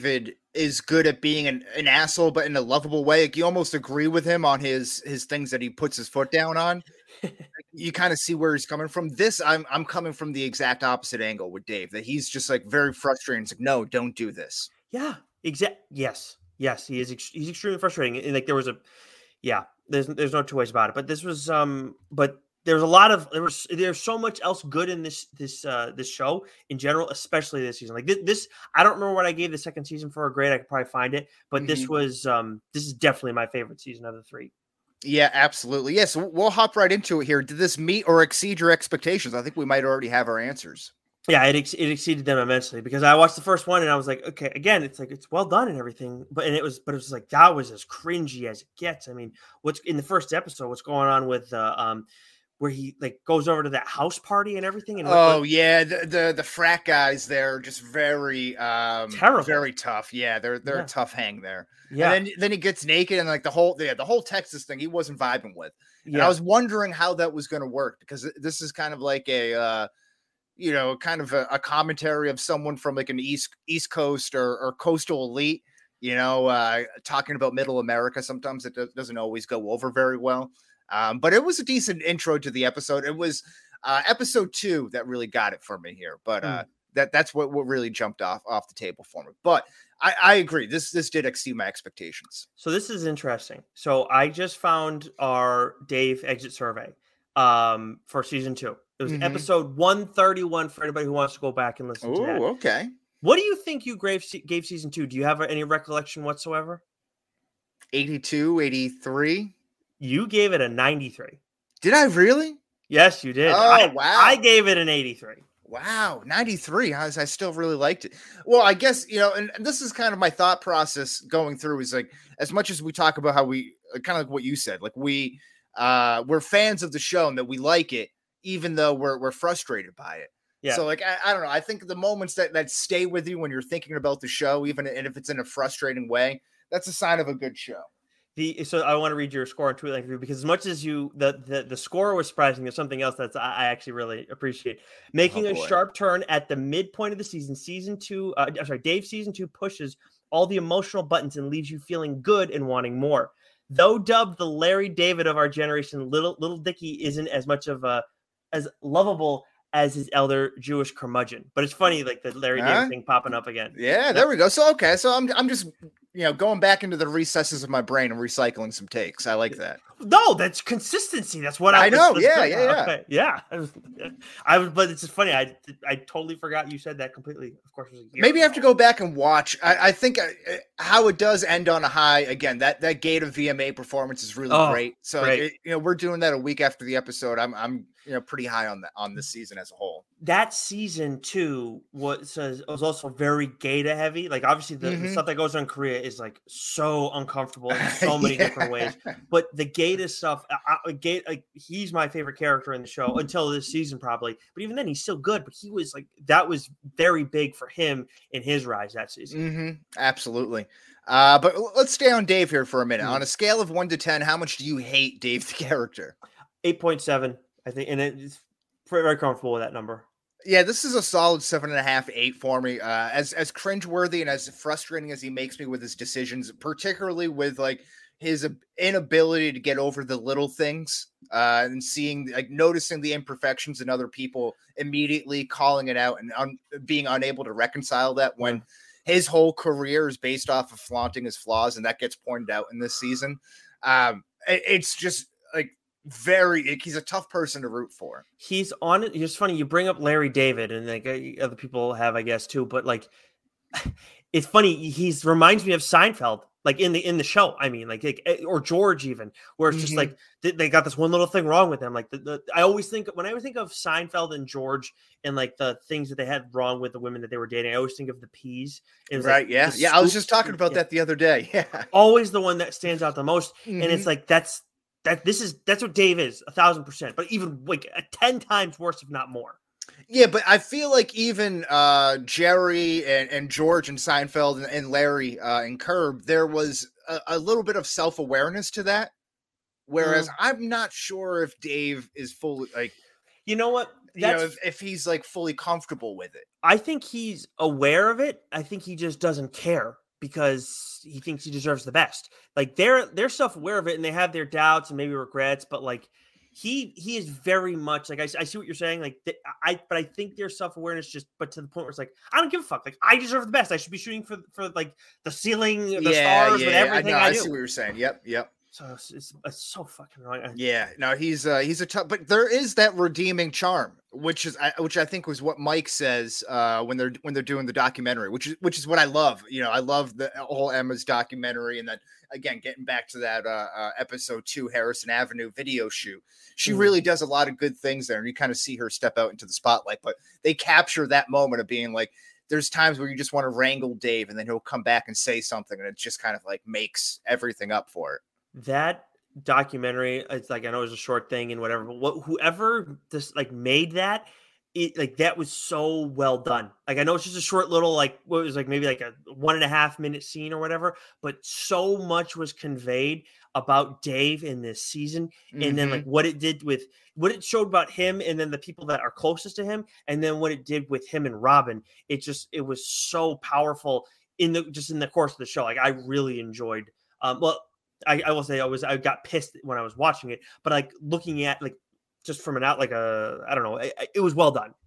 is good at being an, an asshole, but in a lovable way. Like you almost agree with him on his his things that he puts his foot down on. You kind of see where he's coming from. This, I'm I'm coming from the exact opposite angle with Dave. That he's just like very frustrated. It's like, no, don't do this. Yeah, exact. Yes, yes, he is. Ex- he's extremely frustrating. And like there was a, yeah, there's there's no two ways about it. But this was um, but there's a lot of there was there's so much else good in this this uh this show in general, especially this season. Like this, this I don't remember what I gave the second season for a grade. I could probably find it, but mm-hmm. this was um this is definitely my favorite season of the three. Yeah, absolutely. Yes, yeah, so we'll hop right into it here. Did this meet or exceed your expectations? I think we might already have our answers. Yeah, it ex- it exceeded them immensely because I watched the first one and I was like, okay, again, it's like it's well done and everything, but and it was, but it was like that was as cringy as it gets. I mean, what's in the first episode? What's going on with uh, um, where he like goes over to that house party and everything? And oh what, yeah, the, the the frat guys there just very um terrible, very tough. Yeah, they're they're yeah. a tough hang there. Yeah. And then then he gets naked and like the whole yeah, the whole Texas thing he wasn't vibing with. And yeah. I was wondering how that was going to work because this is kind of like a uh, you know kind of a, a commentary of someone from like an East East Coast or, or coastal elite. You know, uh, talking about Middle America. Sometimes it do- doesn't always go over very well. Um, but it was a decent intro to the episode. It was uh, episode two that really got it for me here. But uh, mm. that that's what, what really jumped off off the table for me. But I, I agree. This this did exceed my expectations. So this is interesting. So I just found our Dave exit survey um, for season two. It was mm-hmm. episode one thirty-one for anybody who wants to go back and listen Ooh, to that. Okay. What do you think you gave, gave season two? Do you have any recollection whatsoever? eighty-two, eighty-three You gave it a ninety-three. Did I really? Yes, you did. Oh, I, wow. I gave it an eighty-three. Wow, ninety-three. I, I still really liked it. Well, I guess, you know, and, and this is kind of my thought process going through is like, as much as we talk about how we, kind of like what you said, like we, uh, we're fans of the show and that we like it, even though we're we're frustrated by it. Yeah. So like, I, I don't know. I think the moments that, that stay with you when you're thinking about the show, even and if it's in a frustrating way, that's a sign of a good show. The, so I want to read your score on Tweet Link Review because as much as you the, the the score was surprising, there's something else that's I, I actually really appreciate. Making oh, a sharp turn at the midpoint of the season, season two. Uh, I'm sorry, Dave season two pushes all the emotional buttons and leaves you feeling good and wanting more. Though dubbed the Larry David of our generation, little little Dicky isn't as much of a as lovable as his elder Jewish curmudgeon. But it's funny, like the Larry huh? David thing popping up again. Yeah, there we go. So okay, so I'm I'm just you know going back into the recesses of my brain and recycling some takes. I like that. No, that's consistency. That's what I, I know. Yeah, yeah, yeah, okay. yeah. I was, but it's just funny. I I totally forgot you said that completely. Of course, it was a year maybe ago. I have to go back and watch. I, I think uh, how it does end on a high. Again, that that Gate of V M A performance is really oh, great. So great. It, you know, we're doing that a week after the episode. I'm I'm you know pretty high on the on this season as a whole. That season two was was also very Gata heavy. Like obviously the, mm-hmm. the stuff that goes on in Korea is like so uncomfortable in so many yeah. different ways. But the Gata stuff, I, Gata, like, he's my favorite character in the show until this season probably. But even then, he's still good. But he was like that was very big for him in his rise that season. Mm-hmm. Absolutely. Uh, but let's stay on Dave here for a minute. Mm-hmm. On a scale of one to ten, how much do you hate Dave the character? Eight point seven, I think, and it's very comfortable with that number. Yeah, this is a solid seven and a half, eight for me. Uh, as as cringeworthy and as frustrating as he makes me with his decisions, particularly with like his inability to get over the little things uh, and seeing, like, noticing the imperfections in other people, immediately calling it out and un- being unable to reconcile that when his whole career is based off of flaunting his flaws, and that gets pointed out in this season. Um, it, it's just like. Very, he's a tough person to root for. He's on it. It's funny you bring up Larry David, and like other people have, I guess, too. But like, it's funny. He's reminds me of Seinfeld, like in the in the show. I mean, like, like or George even, where it's mm-hmm. just like they, they got this one little thing wrong with them. Like the, the I always think when I think of Seinfeld and George and like the things that they had wrong with the women that they were dating, I always think of the peas. It was right? Like yeah, yeah. I was just talking about yeah. that the other day. Yeah, always the one that stands out the most, mm-hmm. and it's like that's. That this is that's what Dave is a thousand percent, but even like a ten times worse, if not more. Yeah, but I feel like even uh, Jerry and, and George and Seinfeld and, and Larry uh, and Curb, there was a, a little bit of self awareness to that. Whereas mm. I'm not sure if Dave is fully like, you know what, you know, if, if he's like fully comfortable with it. I think he's aware of it. I think he just doesn't care. because he thinks he deserves the best. Like they're they're self-aware of it and they have their doubts and maybe regrets, but like he he is very much like I, I see what you're saying. Like th- I but I think their self-awareness just but to the point where it's like I don't give a fuck. Like I deserve the best. I should be shooting for for like the ceiling, the yeah, stars, yeah, with yeah. everything I, know, I, I do. see what you're saying. Yep, yep. So it's, it's, it's so fucking annoying. Yeah, no, he's uh he's a tough, but there is that redeeming charm, which is I- which I think was what Mike says uh when they're when they're doing the documentary, which is which is what I love. You know, I love the whole Emma's documentary, and then again getting back to that uh, uh episode two Harrison Avenue video shoot. She Mm. really does a lot of good things there, and you kind of see her step out into the spotlight. But they capture that moment of being like, there's times where you just want to wrangle Dave, and then he'll come back and say something, and it just kind of like makes everything up for it. That documentary, it's like I know it was a short thing and whatever, but what whoever this like made that, it like that was so well done. Like I know it's just a short little like what was like maybe like a one and a half minute scene or whatever, but so much was conveyed about Dave in this season, and Mm-hmm. then like what it did with what it showed about him, and then the people that are closest to him, and then what it did with him and Robin. It just it was so powerful in the just in the course of the show. Like I really enjoyed. Um, well. I, I will say I was I got pissed when I was watching it, but like looking at like just from an out like a I don't know it, it was well done.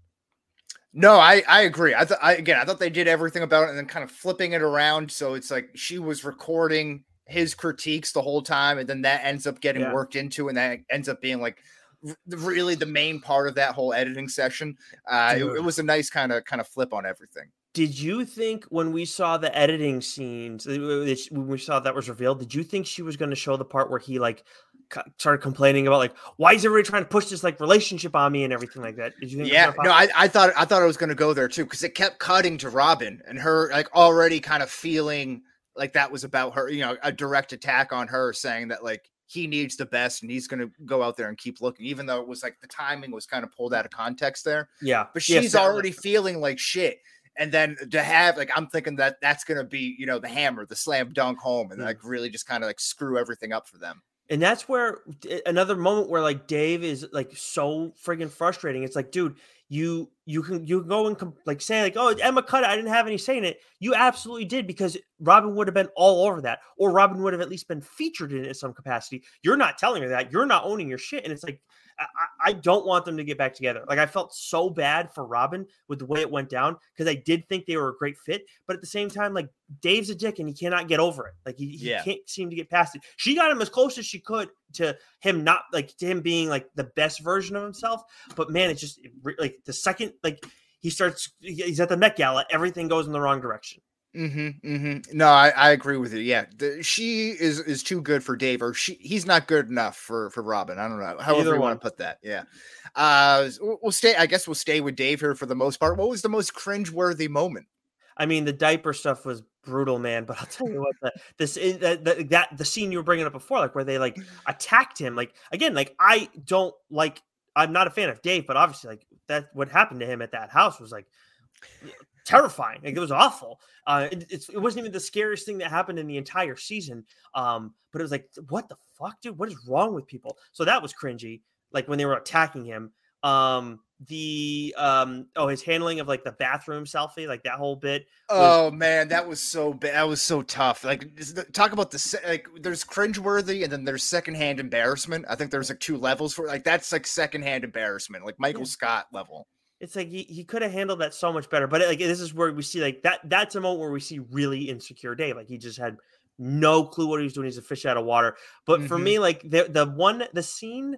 No, I, I agree. I thought I again I thought they did everything about it, and then kind of flipping it around. So it's like she was recording his critiques the whole time, and then that ends up getting Yeah. worked into, and that ends up being like r- really the main part of that whole editing session. Uh, it, Dude. it was a nice kind of kind of flip on everything. Did you think when we saw the editing scenes, uh, when we saw that was revealed, did you think she was going to show the part where he like c- started complaining about like why is everybody trying to push this like relationship on me and everything like that? Did you think? Yeah, that was no, gonna I, I thought I thought I was going to go there too, because it kept cutting to Robin and her like already kind of feeling like that was about her, you know, a direct attack on her, saying that like he needs the best and he's going to go out there and keep looking, even though it was like the timing was kind of pulled out of context there. yeah, But Yes, she's that- already feeling like shit. And then to have like, I'm thinking that that's going to be, you know, the hammer, the slam dunk home, and Mm. like really just kind of like screw everything up for them. And that's where another moment where like Dave is like so friggin' frustrating. It's like, dude, you you can you can go and com- like say like, oh, Emma cut it. I didn't have any say in it. You absolutely did, because Robin would have been all over that, or Robin would have at least been featured in it in some capacity. You're not telling her that. You're not owning your shit, and it's like I, I don't want them to get back together. Like I felt so bad for Robin with the way it went down, because I did think they were a great fit, but at the same time, like Dave's a dick and he cannot get over it. Like he, he Yeah. can't seem to get past it. She got him as close as she could to him not like to him being like the best version of himself. But man, it's just it re- like the second like he starts, he's at the Met Gala, everything goes in the wrong direction. Mm-hmm, mm-hmm. No, I, I agree with you. Yeah, the, she is is too good for Dave, or she he's not good enough for for Robin. I don't know, however Either you one. want to put that. Yeah, uh, we'll we'll stay. I guess we'll stay with Dave here for the most part. What was the most cringeworthy moment? I mean, the diaper stuff was brutal, man. But I'll tell you what, the, this is that, that that the scene you were bringing up before, like where they like attacked him, like again, like I don't like. I'm not a fan of Dave, but obviously, like that what happened to him at that house was like terrifying. Like it was awful. Uh, it, it's, it wasn't even the scariest thing that happened in the entire season. Um, but it was like, what the fuck, dude? What is wrong with people? So that was cringy. Like when they were attacking him. Um, the um, oh, his handling of like the bathroom selfie, like that whole bit. Oh man, that was so bad. That was so tough. Like is the- talk about the se- like. There's cringeworthy, and then there's secondhand embarrassment. I think there's like two levels for like that's like secondhand embarrassment, like Michael Yeah. Scott level. It's like he, he could have handled that so much better. But like this is where we see like that. That's a moment where we see really insecure Dave. Like he just had no clue what he was doing. He's a fish out of water. But for Mhm. me, like the the one the scene.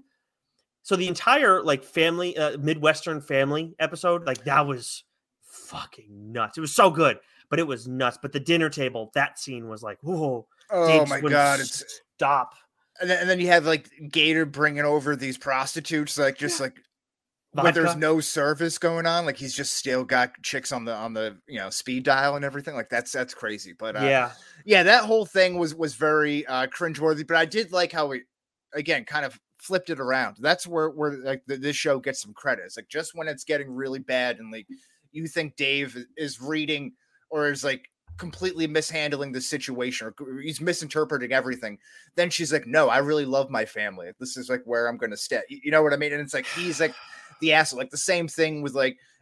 So the entire like family uh, Midwestern family episode, like that was fucking nuts. It was so good, but it was nuts. But the dinner table, that scene was like, whoa. Oh Dave my wouldn't god, it's stop. and then, and then you have like Gator bringing over these prostitutes, like just like when there's Vodka. no service going on, like he's just still got chicks on the on the you know speed dial and everything. Like that's that's crazy. But uh, Yeah. yeah, that whole thing was was very uh, cringeworthy. But I did like how it again kind of flipped it around. That's where where like the, this show gets some credit. It's like just when it's getting really bad and like you think Dave is reading or is like completely mishandling the situation or he's misinterpreting everything, then she's like, no, I really love my family. This is like where I'm gonna stay. You know what I mean? And it's like he's like the asshole. Like the same thing with like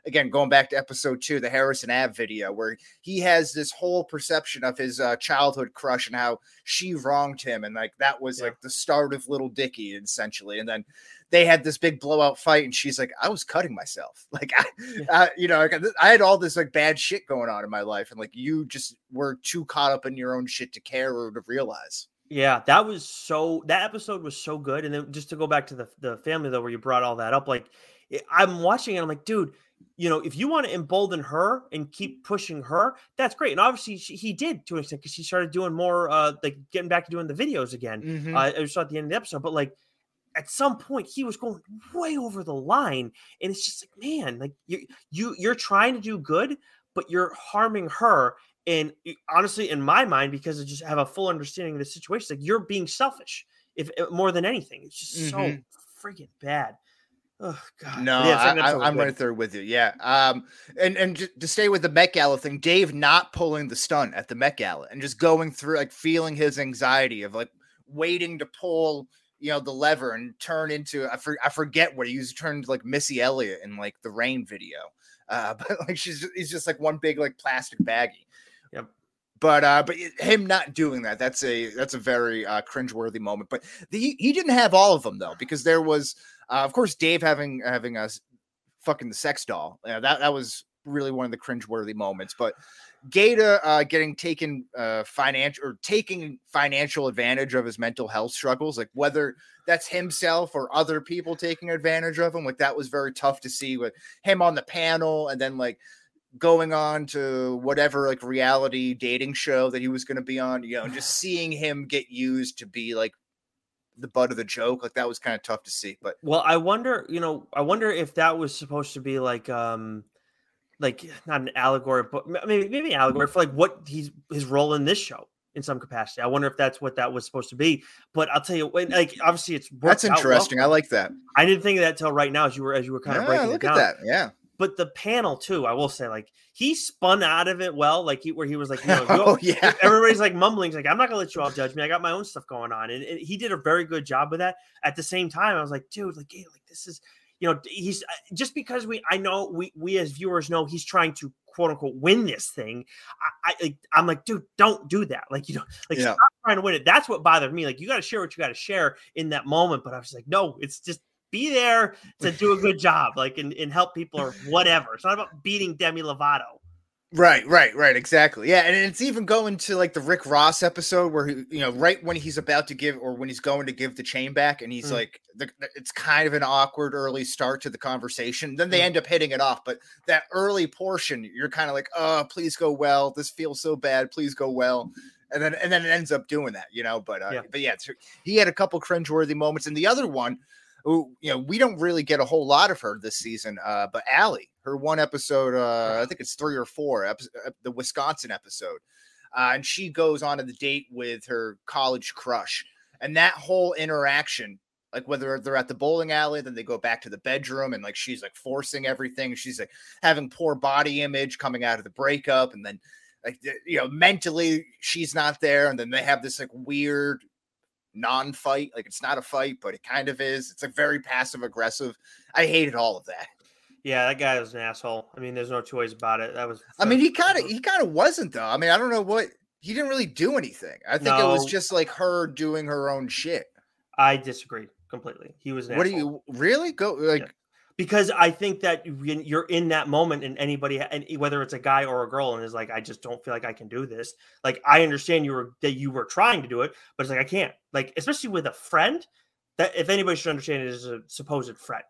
again, going back to episode two, the Harrison Ave video, where he has this whole perception of his uh, childhood crush and how she wronged him. And like, that was yeah. like the start of Little Dicky, essentially. And then they had this big blowout fight, and she's like, I was cutting myself. Like, I, yeah. I you know, like, I had all this like bad shit going on in my life. And like, you just were too caught up in your own shit to care or to realize. Yeah, that was so, that episode was so good. And then just to go back to the, the family though, where you brought all that up, like I'm watching it, I'm like, dude, you know, if you want to embolden her and keep pushing her, that's great. And obviously she, he did to an extent, because she started doing more, uh, like getting back to doing the videos again. Mm-hmm. uh, I saw at the end of the episode, but like at some point he was going way over the line, and it's just like, man, like you, you, you're trying to do good, but you're harming her. And honestly, in my mind, because I just have a full understanding of the situation, like you're being selfish, if more than anything. It's just mm-hmm. so freaking bad. Oh God! No, yeah, I, I, I'm right there with you. Yeah, um, and and just to stay with the Met Gala thing, Dave not pulling the stunt at the Met Gala and just going through, like, feeling his anxiety of like waiting to pull, you know, the lever and turn into I, for, I forget what he used, turned like Missy Elliott in like the Rain video, uh, but like she's he's just like one big like plastic baggie. Yep. But uh, but him not doing that, that's a that's a very uh, cringeworthy moment. But the, he didn't have all of them though, because there was, uh, of course, Dave having having a fucking the sex doll. Uh, that that was really one of the cringeworthy moments. But Gaeta uh, getting taken uh, financial or taking financial advantage of his mental health struggles, like whether that's himself or other people taking advantage of him, like that was very tough to see with him on the panel, and then like going on to whatever like reality dating show that he was going to be on, you know, and just seeing him get used to be like the butt of the joke, like that was kind of tough to see. But well, I wonder, you know, I wonder if that was supposed to be like, um, like not an allegory, but maybe maybe an allegory for like what he's his role in this show in some capacity. I wonder if that's what that was supposed to be. But I'll tell you, like obviously it's that's interesting. Well. I like that. I didn't think of that till right now as you were as you were kind of yeah, breaking look it at down. that. Yeah. But the panel too, I will say, like he spun out of it well, like he where he was like, you know, oh, yeah, everybody's like mumbling, he's like, I'm not gonna let you all judge me. I got my own stuff going on, and, and he did a very good job with that. At the same time, I was like, dude, like, hey, like this is, you know, he's just because we, I know we we as viewers know he's trying to quote unquote win this thing. I, I I'm like, dude, don't do that. Like, you know, like yeah. stop trying to win it. That's what bothered me. Like, you got to share what you got to share in that moment. But I was like, no, it's just. Be there to do a good job, like and, and help people or whatever. It's not about beating Demi Lovato. Right, right, right, exactly. Yeah, and it's even going to like the Rick Ross episode where he, you know, right when he's about to give or when he's going to give the chain back, and he's mm. like, the, it's kind of an awkward early start to the conversation. Then they mm. end up hitting it off, but that early portion, you're kind of like, oh, please go well. This feels so bad. Please go well. And then and then it ends up doing that, you know. But uh, yeah. but yeah, he had a couple cringeworthy moments, and the other one. Who, you know, we don't really get a whole lot of her this season, uh, but Allie, her one episode, uh, I think it's three or four, episode, the Wisconsin episode, uh, and she goes on to the date with her college crush, and that whole interaction, like whether they're at the bowling alley, then they go back to the bedroom, and like she's like forcing everything, she's like having poor body image coming out of the breakup, and then like you know mentally she's not there, and then they have this like weird non-fight, like it's not a fight, but it kind of is. It's like very passive aggressive. I hated all of that. Yeah, that guy was an asshole. I mean, there's no two ways about it. That was. I mean, he kind of he kind of wasn't though. I mean, I don't know what he didn't really do anything. I think no, it was just like her doing her own shit. I disagree completely. He was an what asshole. do you really go like? Yeah. Because I think that you're in that moment, and anybody, and whether it's a guy or a girl, and is like, I just don't feel like I can do this. Like, I understand you were that you were trying to do it, but it's like I can't. Like, especially with a friend. That if anybody should understand it is a supposed friend.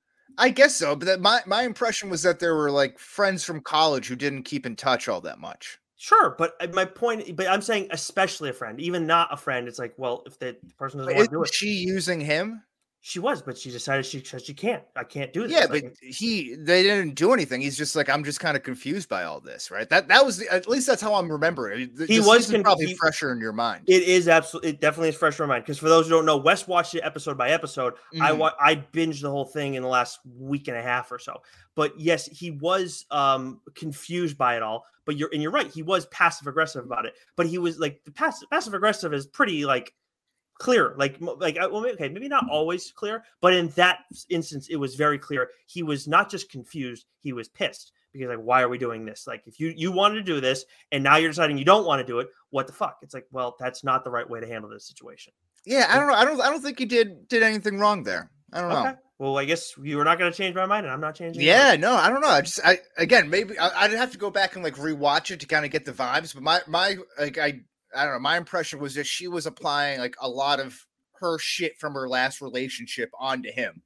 I guess so, but that my my impression was that there were like friends from college who didn't keep in touch all that much. Sure, but my point, but I'm saying especially a friend, even not a friend. It's like, well, if the person doesn't want to do it, is she using him? She was, but she decided she said she can't. I can't do this. Yeah, like, but he they didn't do anything. He's just like, I'm just kind of confused by all this, right? That that was the, at least that's how I'm remembering. The, he the was conf- probably he, fresher in your mind. It is absolutely, it definitely is fresher in my mind. Because for those who don't know, Wes watched it episode by episode. Mm. I wa- I binged the whole thing in the last week and a half or so. But yes, he was um, confused by it all. But you're and you're right. He was passive aggressive about it. But he was like the passive passive aggressive is pretty like. clear. Like, like, well, okay, maybe not always clear, but in that instance, it was very clear. He was not just confused; he was pissed because, like, why are we doing this? Like, if you you wanted to do this, and now you're deciding you don't want to do it, what the fuck? It's like, well, that's not the right way to handle this situation. Yeah, I don't know. I don't. I don't think he did did anything wrong there. I don't Okay. know. Well, I guess you were not going to change my mind, and I'm not changing. Yeah, yours. no, I don't know. I just, I again, maybe I, I'd have to go back and like rewatch it to kind of get the vibes. But my, my, like, I, I don't know. My impression was that she was applying like a lot of her shit from her last relationship onto him.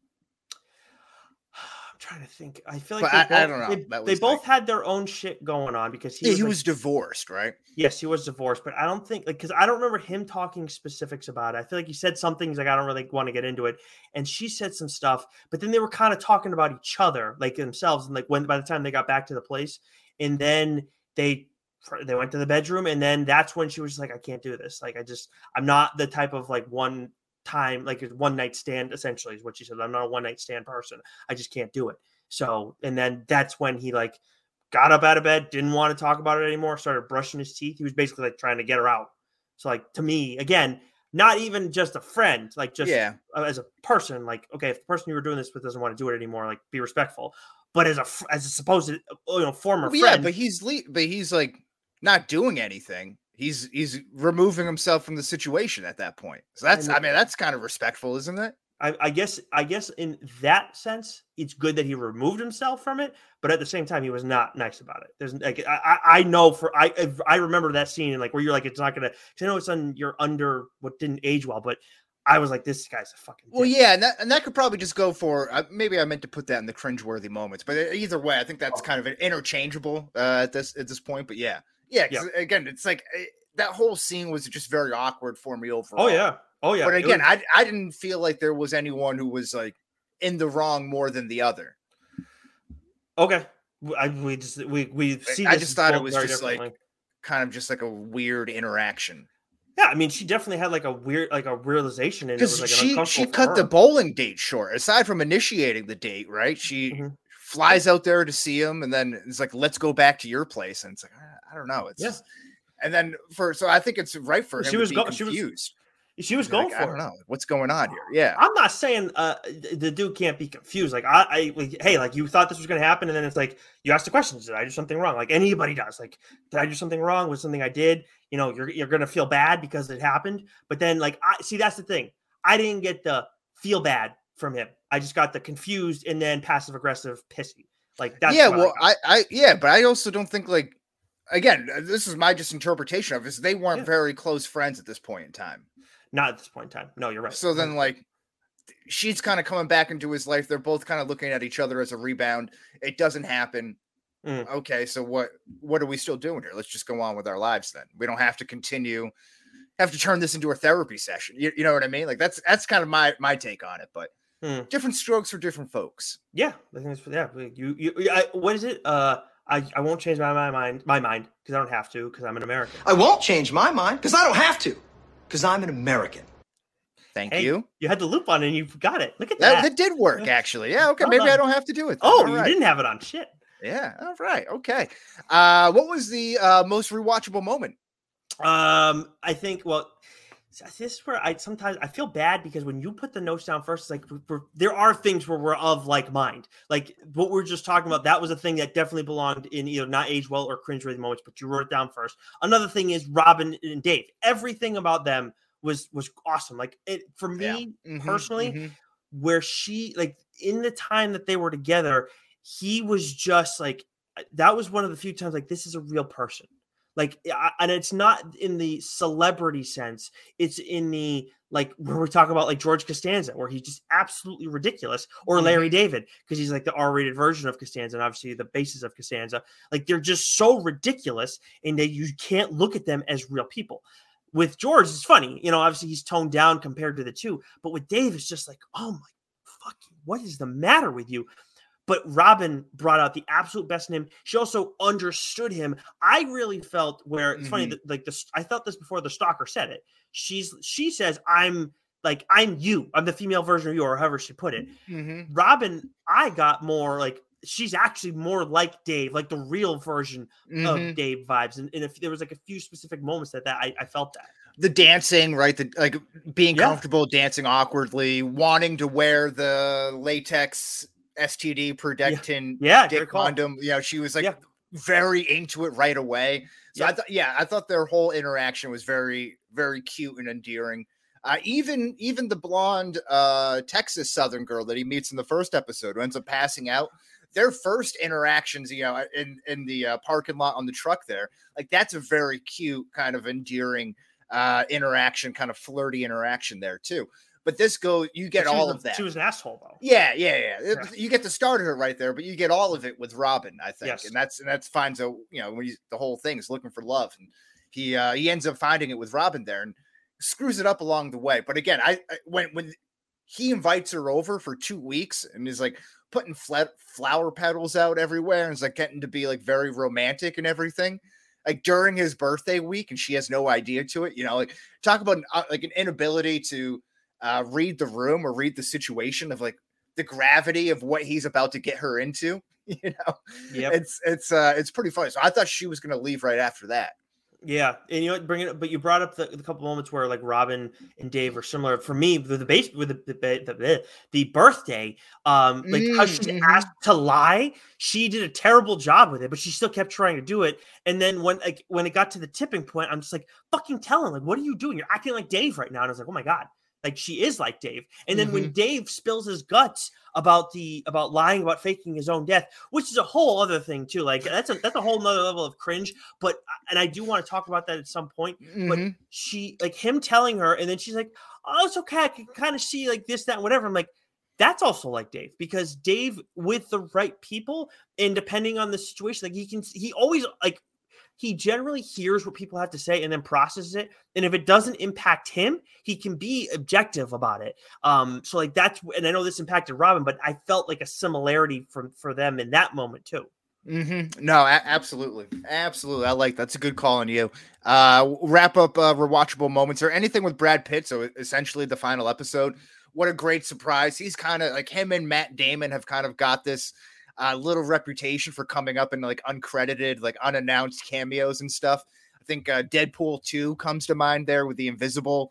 I'm trying to think. I feel like But they I- I both, don't know. They, That they was both like- had their own shit going on because he Yeah, was, he like- was divorced, right? yes, he was divorced, but I don't think like because I don't remember him talking specifics about it. I feel like he said some things like I don't really want to get into it, and she said some stuff, but then they were kind of talking about each other, like themselves, and like when by the time they got back to the place, and then they they went to the bedroom, and then that's when she was just like, I can't do this. Like I just I'm not the type of like one time like a one night stand. Essentially, is what she said. I'm not a one night stand person. I just can't do it. So, and then that's when he like got up out of bed, didn't want to talk about it anymore, started brushing his teeth. He was basically like trying to get her out. So, like, to me, again, not even just a friend, like just Yeah. as a person, like, okay, if the person you were doing this with doesn't want to do it anymore, like, be respectful. But as a fr- as a supposed, you know, former Well, friend, yeah, but he's le- but he's like not doing anything. He's he's removing himself from the situation at that point. So that's, And- I mean, that's kind of respectful, isn't it? I, I guess, I guess in that sense, it's good that he removed himself from it. But at the same time, he was not nice about it. There's like, I, I I know for I, I remember that scene and like where you're like, it's not gonna. Cause I know it's on you're under what didn't age well, but I was like, this guy's a fucking. Well, dick. yeah, and that and that could probably just go for uh, maybe I meant to put that in the cringeworthy moments, but either way, I think that's kind of an interchangeable uh, at this at this point. But yeah, yeah, 'cause again, it's like eh, that whole scene was just very awkward for me overall. Oh yeah. Oh yeah. But It again, was- I I didn't feel like there was anyone who was like in the wrong more than the other. okay. I, we just we we see. I this just thought it both was very just like differently. kind of just like a weird interaction. Yeah, I mean, she definitely had like a weird, like a realization, and it was Because like an she she uncomfortable for cut the her. bowling date short. Aside from initiating the date, right? She Mhm. flies out there to see him, and then it's like, "Let's go back to your place." And it's like, I I don't know. It's Yeah. just, and then for so I think it's right for him She to was be go- she was confused. She was He's going like, for I don't it. know what's going on here. Yeah, I'm not saying uh the dude can't be confused. Like I, I like, hey, like you thought this was gonna happen, and then it's like you ask the questions. Did I do something wrong? Like anybody does. Like, did I do something wrong? Was something I did? You know, you're you're gonna feel bad because it happened. But then, like, I see that's the thing. I didn't get the feel bad from him. I just got the confused and then passive aggressive pissy. Like that's yeah. what Well, I, got. I, I yeah, but I also don't think like again, this is my just interpretation of this. They weren't Yeah. very close friends at this point in time. not at this point in time. No, you're right. So then, like, she's kind of coming back into his life. They're both kind of looking at each other as a rebound. It doesn't happen. Mm. Okay, so what? What are we still doing here? Let's just go on with our lives then. We don't have to continue. Have to turn this into a therapy session. You, you know what I mean? Like that's that's kind of my my take on it. But Mm. different strokes for different folks. Yeah, I think it's yeah. You you I, what is it? Uh, I I won't change my my mind my mind because I don't have to because I'm an American. I won't change my mind because I don't have to. Because I'm an American. Thank Hey, you. You had the loop on it and you got it. Look at That, that. that did work actually. Yeah. Okay. Well Maybe I done. don't have to do it. then. oh, All you right. didn't have it on shit. Yeah. All right. Okay. Uh, what was the uh, most rewatchable moment? Um, I think. Well, this is where I sometimes I feel bad because when you put the notes down first, it's like we're, we're, there are things where we're of like mind. Like what we we're just talking about, that was a thing that definitely belonged in either not age well or cringeworthy moments. But you wrote it down first. Another thing is Robin and Dave. Everything about them was was awesome. Like it for me Mhm, personally. mhm. Where she like in the time that they were together, he was just like that was one of the few times like this is a real person. Like, I- and it's not in the celebrity sense. It's in the like where we talk about like George Costanza, where he's just absolutely ridiculous, or Larry David, because he's like the R-rated version of Costanza, and obviously the basis of Costanza. Like they're just so ridiculous, and that you can't look at them as real people. With George, it's funny, you know. Obviously, he's toned down compared to the two, but with Dave, it's just like, oh my fucking, what is the matter with you? But Robin brought out the absolute best in him. She also understood him. I really felt where it's funny Mhm. that like this. I felt this before the stalker said it. She's she says, "I'm like I'm you. I'm the female version of you," or however she put it. Mhm. Robin, I got more like she's actually more like Dave, like the real version Mhm. of Dave vibes. And, and if there was like a few specific moments that that I, I felt that. the dancing, right? The like being Yeah. comfortable dancing awkwardly, wanting to wear the latex S T D protectant Yeah, dick great call. condom. You know, she was like Yeah. very into it right away. So Yeah. I thought, yeah, I thought their whole interaction was very, very cute and endearing. Uh, even even the blonde uh, Texas Southern girl that he meets in the first episode, who ends up passing out. Their first interactions, you know, in in the uh, parking lot on the truck there, like that's a very cute kind of endearing uh, interaction, kind of flirty interaction there too. But this goes, you get But she was all a- of that. She was an asshole though. Yeah, yeah, yeah. It- Yeah. You get the start of it right there, but you get all of it with Robin, I think, Yes. and that's and that's fine. So you know, when he's the whole thing is looking for love, and he uh, he ends up finding it with Robin there, and screws it up along the way. But again, I, I when when he invites her over for two weeks and is like putting flat flower petals out everywhere, and is like getting to be like very romantic and everything, like during his birthday week, and she has no idea to it. You know, like talk about an, uh, like an inability to uh, read the room or read the situation of like the gravity of what he's about to get her into. You know, Yep. it's it's uh it's pretty funny. So I thought she was gonna leave right after that. Yeah, and you know, bring it. But you brought up the, the couple moments where like Robin and Dave are similar. For me, with the base with the the, the, the, the birthday, um, like how she's Mhm. asked to lie, she did a terrible job with it, but she still kept trying to do it. And then when like when it got to the tipping point, I'm just like, fucking tell him, like, what are you doing? You're acting like Dave right now. And I was like, oh my god, like she is like Dave. And then when Dave spills his guts about the about lying about faking his own death, which is a whole other thing too. Like that's a that's a whole nother level of cringe. But and I do want to talk about that at some point. But Mhm. she like him telling her, and then she's like, "Oh, it's okay. I can kind of see like this, that, and whatever." I'm like, that's also like Dave, because Dave with the right people and depending on the situation, like he can he always like he generally hears what people have to say and then processes it. And if it doesn't impact him, he can be objective about it. Um, so like that's, and I know this impacted Robin, but I felt like a similarity for, for them in that moment too. Mm-hmm. No, a- absolutely. Absolutely. I like that's a good call on you. Uh, wrap up uh, rewatchable moments or anything with Brad Pitt. So essentially the final episode. What a great surprise. He's kind of like him and Matt Damon have kind of got this uh, little reputation for coming up in like uncredited, like unannounced cameos and stuff. I think uh, Deadpool two comes to mind there with the invisible,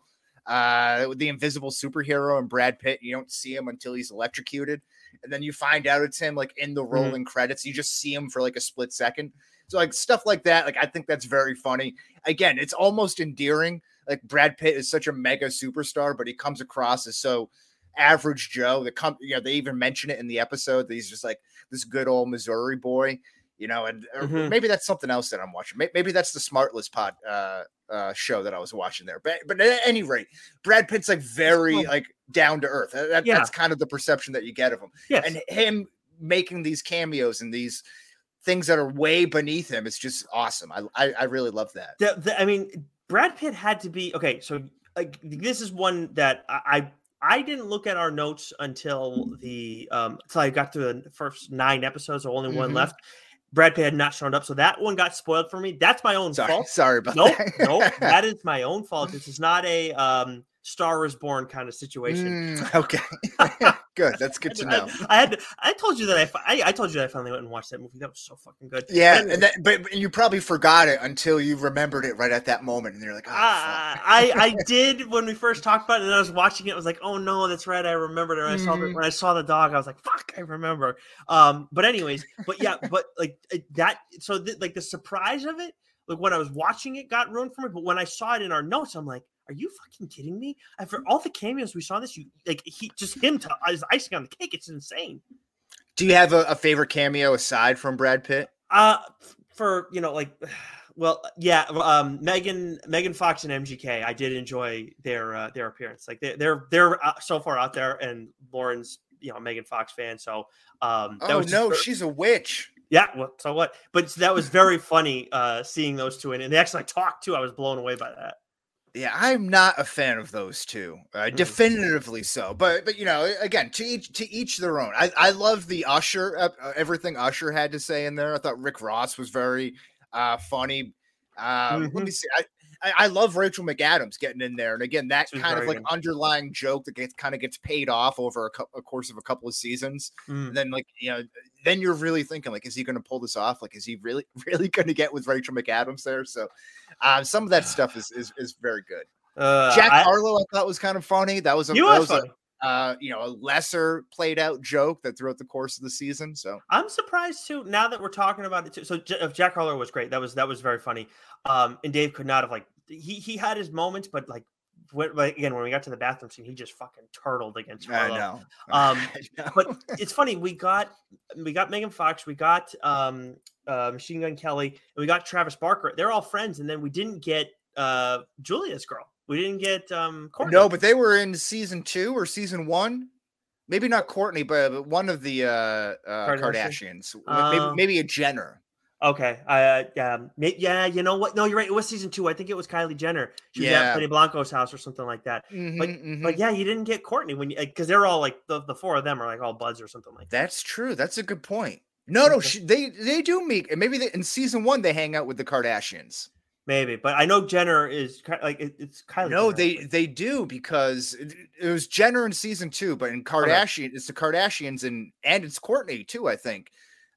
uh, with the invisible superhero and Brad Pitt. You don't see him until he's electrocuted. And then you find out it's him like in the rolling mm-hmm. credits. You just see him for like a split second. So like stuff like that. Like, I think that's very funny. Again, it's almost endearing. Like Brad Pitt is such a mega superstar, but he comes across as so average Joe. The com- you know, they even mention it in the episode that he's just like this good old Missouri boy, you know, and mm-hmm. maybe that's something else that I'm watching. Maybe that's the Smartless pod uh, uh, show that I was watching there. But, but at any rate, Brad Pitt's like very like down to earth. That, yeah. That's kind of the perception that you get of him. Yes. And him making these cameos and these things that are way beneath him is just awesome. I I, I really love that. The, the, I mean, Brad Pitt had to be okay. So like this is one that I I didn't look at our notes until the um until I got through the first nine episodes, or only mm-hmm. one left. Brad Pitt had not shown up, so that one got spoiled for me. That's my own sorry, fault. Sorry about nope, that. nope, that is my own fault. This is not a um Star is Born kind of situation. Mm, okay, good. That's good to know. I, I had to, I told you that I, I I told you that I finally went and watched that movie. That was so fucking good. Yeah, anyway. and that, but you probably forgot it until you remembered it right at that moment, and you're like, oh, uh, I I did when we first talked about it, and I was watching it. I was like, oh no, that's right, I remembered it. When I saw the, when I saw the dog, I was like, fuck, I remember. Um, but anyways, but yeah, but like that. So th- like the surprise of it, like when I was watching it, got ruined for me. But when I saw it in our notes, I'm like, are you fucking kidding me? After all the cameos we saw this, you like he just him to as icing on the cake. It's insane. Do you have a, a favorite cameo aside from Brad Pitt? Uh, for you know, like, well, yeah, um, Megan, Megan Fox and M G K. I did enjoy their uh, their appearance. Like they, they're they're uh, so far out there, and Lauren's you know Megan Fox fan. So um, that oh was no, very, she's a witch. Yeah, well, so what? But that was very funny uh, seeing those two in, and they actually talked too. I was blown away by that. Yeah, I'm not a fan of those two, uh, mm. definitively so. But but you know, again, to each to each their own. I I love the Usher, uh, everything Usher had to say in there. I thought Rick Ross was very uh, funny. Um, mm-hmm. Let me see. I I, I love Rachel McAdams getting in there, and again, that She's kind of very like good. underlying joke that gets kind of gets paid off over a, co- a course of a couple of seasons. Mm. And then, like you know, then you're really thinking, like, is he going to pull this off? Like, is he really, really going to get with Rachel McAdams there? So, um, some of that stuff is is, is very good. Uh, Jack I, Harlow, I thought was kind of funny. That was a, he that was was funny. a uh, you know, a lesser played out joke that throughout the course of the season. So I'm surprised too. Now that we're talking about it, too. So J- Jack Harlow was great. That was that was very funny. Um, and Dave could not have like he he had his moments, but like, when, like again when we got to the bathroom scene, he just fucking turtled against I Harlow. know. Um, I know. But it's funny. We got we got Megan Fox, we got um, uh, Machine Gun Kelly, and we got Travis Barker. They're all friends, and then we didn't get uh, Julia's girl. We didn't get um, Courtney. No, but they were in season two or season one. Maybe not Courtney, but, but one of the uh, uh, Kardashian? Kardashians. Uh, maybe, maybe a Jenner. Okay. Uh, um, may- yeah, you know what? No, you're right. It was season two. I think it was Kylie Jenner. She was Yeah. at Benny Blanco's house or something like that. Mhm, But mhm. but yeah, you didn't get Courtney when you because they're all like the, the four of them are like all buds or something like that. That's true. That's a good point. No, no, Okay. she, they they do meet. and Maybe they, in season one they hang out with the Kardashians. Maybe, but I know Jenner is ki- like it, it's Kylie. No, Jenner, they actually. they do because it, it was Jenner in season two, but in Kardashian, it's the Kardashians and and it's Courtney too. I think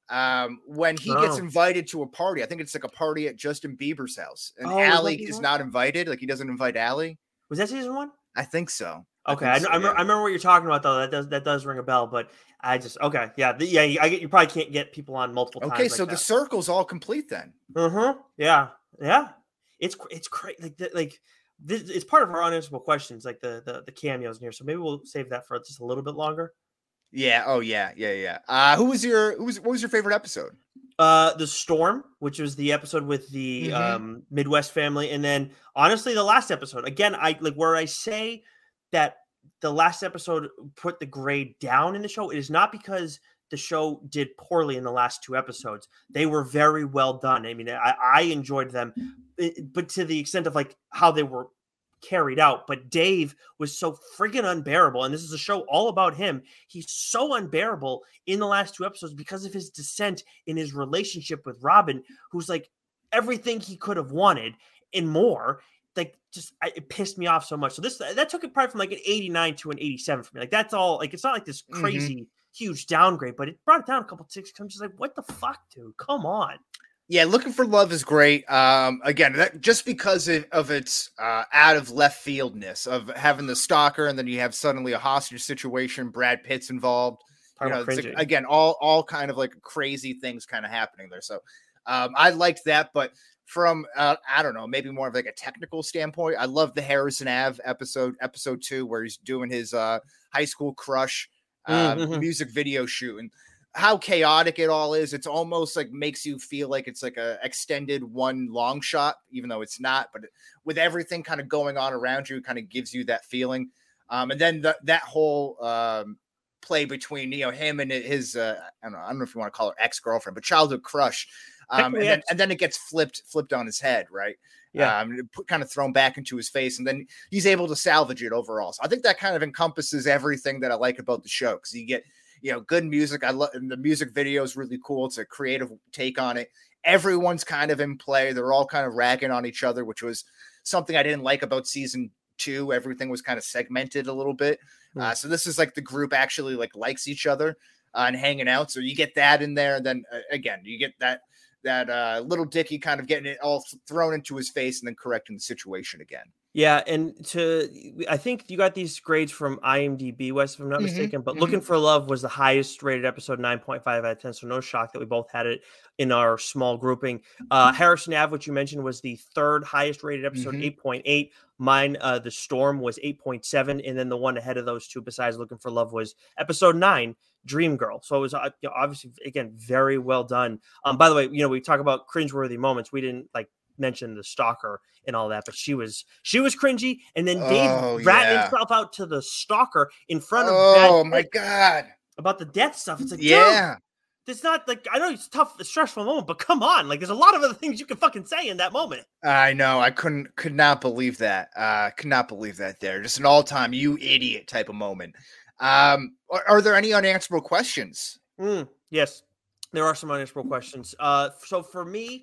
um, when he gets Oh. invited to a party, I think it's like a party at Justin Bieber's house, and Oh, was that Allie season is one? not invited. Like he doesn't invite Allie. Was that season one? I think so. Okay, think I, so, I, remember, yeah. I remember what you're talking about though. That does that does ring a bell, but I just okay, yeah, the, yeah. I get you probably can't get people on multiple times. Okay, like so the that. circle's all complete then. Uh-huh. Yeah. Yeah. It's cr- it's great. Like the, like this, it's part of our unanswerable questions, like the, the the cameos in here. So maybe we'll save that for just a little bit longer. Yeah. Oh yeah. Yeah. Yeah. Uh, who was your who was what was your favorite episode? Uh, the Storm, which was the episode with the Mhm. um Midwest family, and then honestly, the last episode again. I like where I say that the last episode put the grade down in the show. It is not because the show did poorly in the last two episodes. They were very well done. I mean, I, I enjoyed them, it- but to the extent of like how they were carried out. But Dave was so friggin' unbearable. And this is a show all about him. He's so unbearable in the last two episodes because of his descent in his relationship with Robin, who's like everything he could have wanted and more. Like just I, it pissed me off so much. So this that took it probably from like an eighty-nine to an eighty-seven for me. Like that's all. Like it's not like this Mhm. crazy huge downgrade, but it brought it down a couple ticks. I'm just like, what the fuck, dude? Come on. Yeah, Looking for Love is great. Um, again, that, just because of, of its uh, out of left fieldness of having the stalker, and then you have suddenly a hostage situation. Brad Pitt's involved. You Talking know, about it's like, cringing. again, all all kind of like crazy things kind of happening there. So um, I liked that, but from uh, I don't know, maybe more of like a technical standpoint, I love the Harrison Ave episode, episode two, where he's doing his uh, high school crush um, Mhm. music video shoot, and how chaotic it all is. It's almost like makes you feel like it's like a extended one long shot, even though it's not. But with everything kind of going on around you, it kind of gives you that feeling. Um, and then the, that whole um, play between you know him and his uh, I don't know, I don't know if you want to call her ex girlfriend, but childhood crush. Um, and Technically then ex. and then it gets flipped flipped on his head, right? Yeah. Um, put, kind of thrown back into his face, and then he's able to salvage it overall. So I think that kind of encompasses everything that I like about the show, because you get, you know, good music. I love the music video is really cool. It's a creative take on it. Everyone's kind of in play. They're all kind of ragging on each other, which was something I didn't like about season two. Everything was kind of segmented a little bit. Hmm. Uh, so this is like the group actually like likes each other uh, and hanging out. So you get that in there. And then uh, again, you get that that uh, little Dicky kind of getting it all thrown into his face and then correcting the situation again. Yeah, and to I think you got these grades from IMDb, Wes, if I'm not Mhm, mistaken. But mhm. Looking for Love was the highest rated episode, nine point five out of ten. So no shock that we both had it in our small grouping. Uh, Harrison Ave, which you mentioned, was the third highest rated episode, Mhm. eight point eight. Mine, uh, The Storm, was eight point seven, and then the one ahead of those two, besides Looking for Love, was episode nine, Dream Girl. So it was uh, you know, obviously again very well done. Um, by the way, you know we talk about cringeworthy moments. We didn't like mention the stalker and all that, but she was she was cringy. And then Dave Oh, ratted yeah. himself out to the stalker in front of Oh Brad my Pitt God. about the death stuff. It's like, dude, Yeah. it's not like I know it's a tough, a stressful moment, but come on, like there's a lot of other things you can fucking say in that moment. I know. I couldn't, could not believe that. Uh, could not believe that there. Just an all time, you idiot type of moment. Um, are, are there any unanswerable questions? Mm, yes, there are some unanswerable questions. Uh, so for me,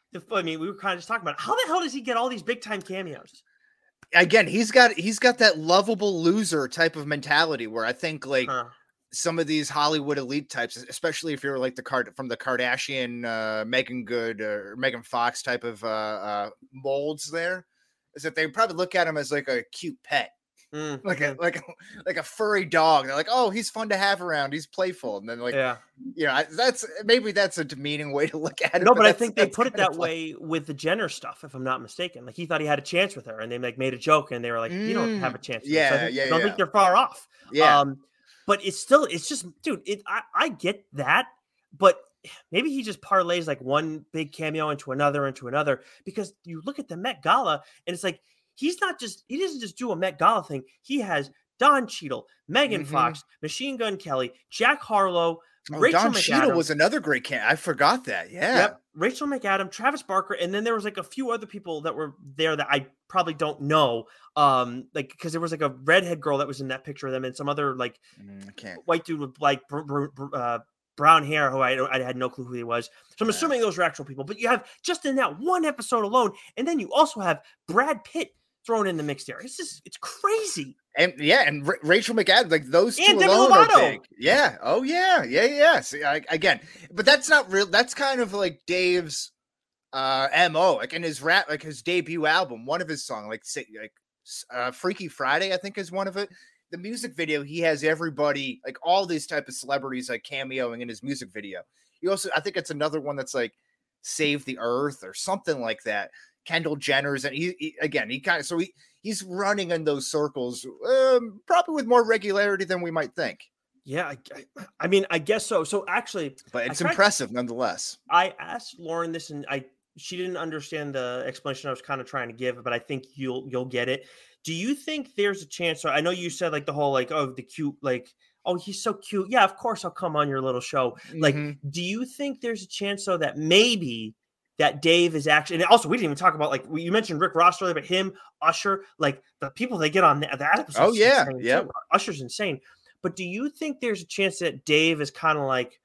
the, I mean, we were kind of just talking about how the hell does he get all these big time cameos? Again, he's got he's got that lovable loser type of mentality where I think like Huh. some of these Hollywood elite types, especially if you're like the card from the Kardashian, uh, Megan Good or Megan Fox type of uh, uh, molds, there is that they probably look at him as like a cute pet. Mm, Like mhm. a like a, like a furry dog. They're like, oh, he's fun to have around. He's playful, and then like, yeah. you know, I- that's maybe that's a demeaning way to look at it. No, but I that's- think they that's put it kind of that like- way with the Jenner stuff, if I'm not mistaken. Like he thought he had a chance with her, and they like made a joke, and they were like, "You don't have a Mm, chance." with her." So yeah, I, think, yeah, I don't yeah. think they're far off. Yeah, Um, but it's still, it's just, dude. It, I, I get that, but maybe he just parlays like one big cameo into another, into another. Because you look at the Met Gala, and it's like he's not just, he doesn't just do a Met Gala thing. He has Don Cheadle, Megan Mhm. Fox, Machine Gun Kelly, Jack Harlow, oh, Rachel Don Cheadle McAdams. was another great can. I forgot that. Yeah. Yep. Rachel McAdams, Travis Barker, and then there was like a few other people that were there that I probably don't know. Um, like because there was like a redhead girl that was in that picture of them, and some other like Mm, I can't. white dude with like br- br- br- uh, brown hair who I don't- I had no clue who he was. So I'm Yeah. assuming those were actual people. But you have just in that one episode alone, and then you also have Brad Pitt thrown in the mix there. It's just it's crazy. And yeah, and Ra- Rachel McAdams, like those two And Demi alone are Lovato. big. Yeah. Oh yeah. Yeah. Yeah. See, I, again, but that's not real. That's kind of like Dave's uh M O. Like in his rap, like his debut album, one of his songs, like say, like uh, Freaky Friday, I think is one of it. The music video, he has everybody, like all these type of celebrities, like cameoing in his music video. He also, I think it's another one that's like Save the Earth or something like that. Kendall Jenner's, and he, he again, he kind of so he he's running in those circles, um, probably with more regularity than we might think. Yeah, I, I, I mean, I guess so. So actually, But it's tried- impressive nonetheless. I asked Lauren this, and I she didn't understand the explanation I was kind of trying to give, but I think you'll you'll get it. Do you think there's a chance? So I know you said like the whole like oh the cute like oh he's so cute. Yeah, of course I'll come on your little show. Like, Mhm. do you think there's a chance though that maybe that Dave is actually, and also we didn't even talk about like you mentioned Rick Ross earlier, but him, Usher, like the people they get on that, that episode. Oh, is yeah, insane, yeah. too. Usher's insane. But do you think there's a chance that Dave is kind of like,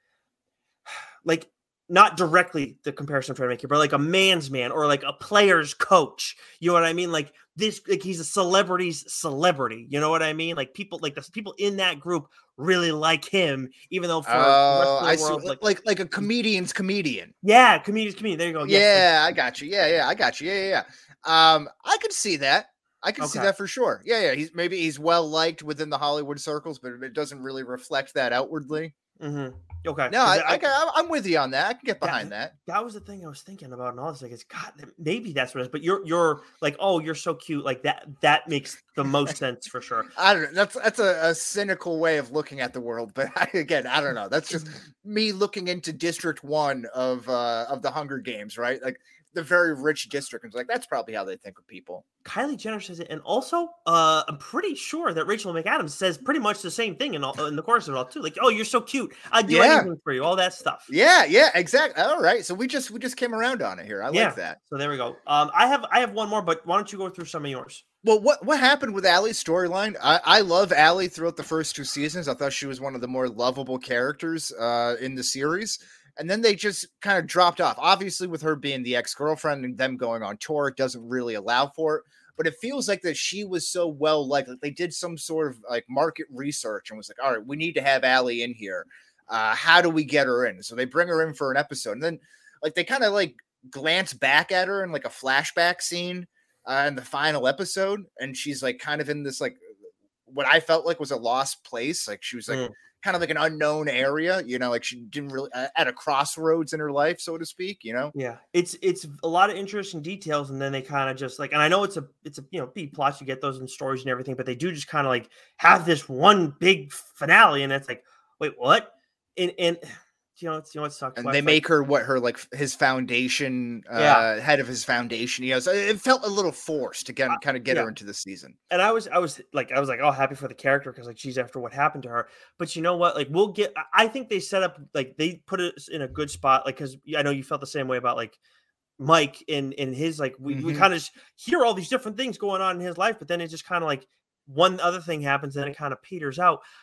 like not directly the comparison I'm trying to make here, but like a man's man or like a player's coach? You know what I mean? Like this, like he's a celebrity's celebrity. You know what I mean? Like people, like the people in that group really like him, even though for the Oh, rest of I the see. world, Like, like, like a comedian's comedian. yeah, comedian's comedian. There you go. Yes, Yeah, I got you. Yeah, yeah, I got you. Yeah, yeah, yeah. Um, I could see that. I can see Okay. that for sure. Yeah, yeah. He's maybe he's well liked within the Hollywood circles, but it doesn't really reflect that outwardly. Mm-hmm. Okay. No, 'Cause I, I, I, I'm with you on that. I can get Yeah, behind that. that was the thing I was thinking about, and all this. Like, it's God, maybe that's what it is. But you're you're like, oh, you're so cute. Like that. That makes the most sense for sure. I don't know. That's that's a, a cynical way of looking at the world, but I, again, I don't know. That's just me looking into District One of uh, of the Hunger Games, right? Like the very rich district, and it's like that's probably how they think of people. Kylie Jenner says it, and also, uh, I'm pretty sure that Rachel McAdams says pretty much the same thing in all in the chorus of it all too. Like, oh, you're so cute. I'd do Yeah. anything for you. All that stuff. Yeah, yeah, exactly. All right, so we just we just came around on it here. I Yeah. like that. So there we go. Um, I have I have one more, but why don't you go through some of yours? Well, what what happened with Allie's storyline? I, I love Allie throughout the first two seasons. I thought she was one of the more lovable characters uh, in the series. And then they just kind of dropped off. Obviously, with her being the ex-girlfriend and them going on tour, it doesn't really allow for it. But it feels like that she was so well liked. Like they did some sort of like market research and was like, all right, we need to have Allie in here. Uh, how do we get her in? So they bring her in for an episode. And then like they kind of like glance back at her in like a flashback scene uh, in the final episode. And she's like kind of in this like what I felt like was a lost place. Like she was like Mm. kind of like an unknown area, you know, like she didn't really uh, at a crossroads in her life, so to speak, you know. Yeah, it's it's a lot of interesting details, and then they kind of just like, and I know it's a it's a you know B plots, you get those in stories and everything, but they do just kind of like have this one big finale, and it's like, wait, what? And and you know, it's you know what sucks. And Why they it's make like, her what her like f- his foundation, uh, Yeah. head of his foundation. You know, so it felt a little forced to get Uh, kind of get her yeah. into the season. and I was I was like I was like, oh, happy for the character because like she's after what happened to her. But you know what? Like we'll get. I- I think they set up like they put us in a good spot. Like because I know you felt the same way about like Mike in in his like we, we Mhm. kind of hear all these different things going on in his life, but then it just kind of like one other thing happens and it kind of peters out. But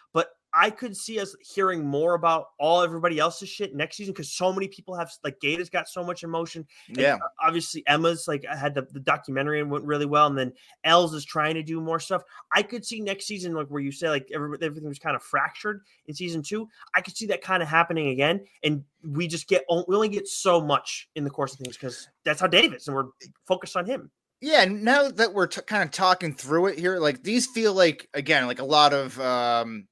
I could see us hearing more about all everybody else's shit next season because so many people have like Gator's got so much emotion. And Yeah. obviously Emma's like had the, the documentary and went really well, and then Els is trying to do more stuff. I could see next season like where you say like every, everything was kind of fractured in season two. I could see that kind of happening again, and we just get we only get so much in the course of things because that's how Dave is, and we're focused on him. Yeah, now that we're t- kind of talking through it here, like these feel like again like a lot of um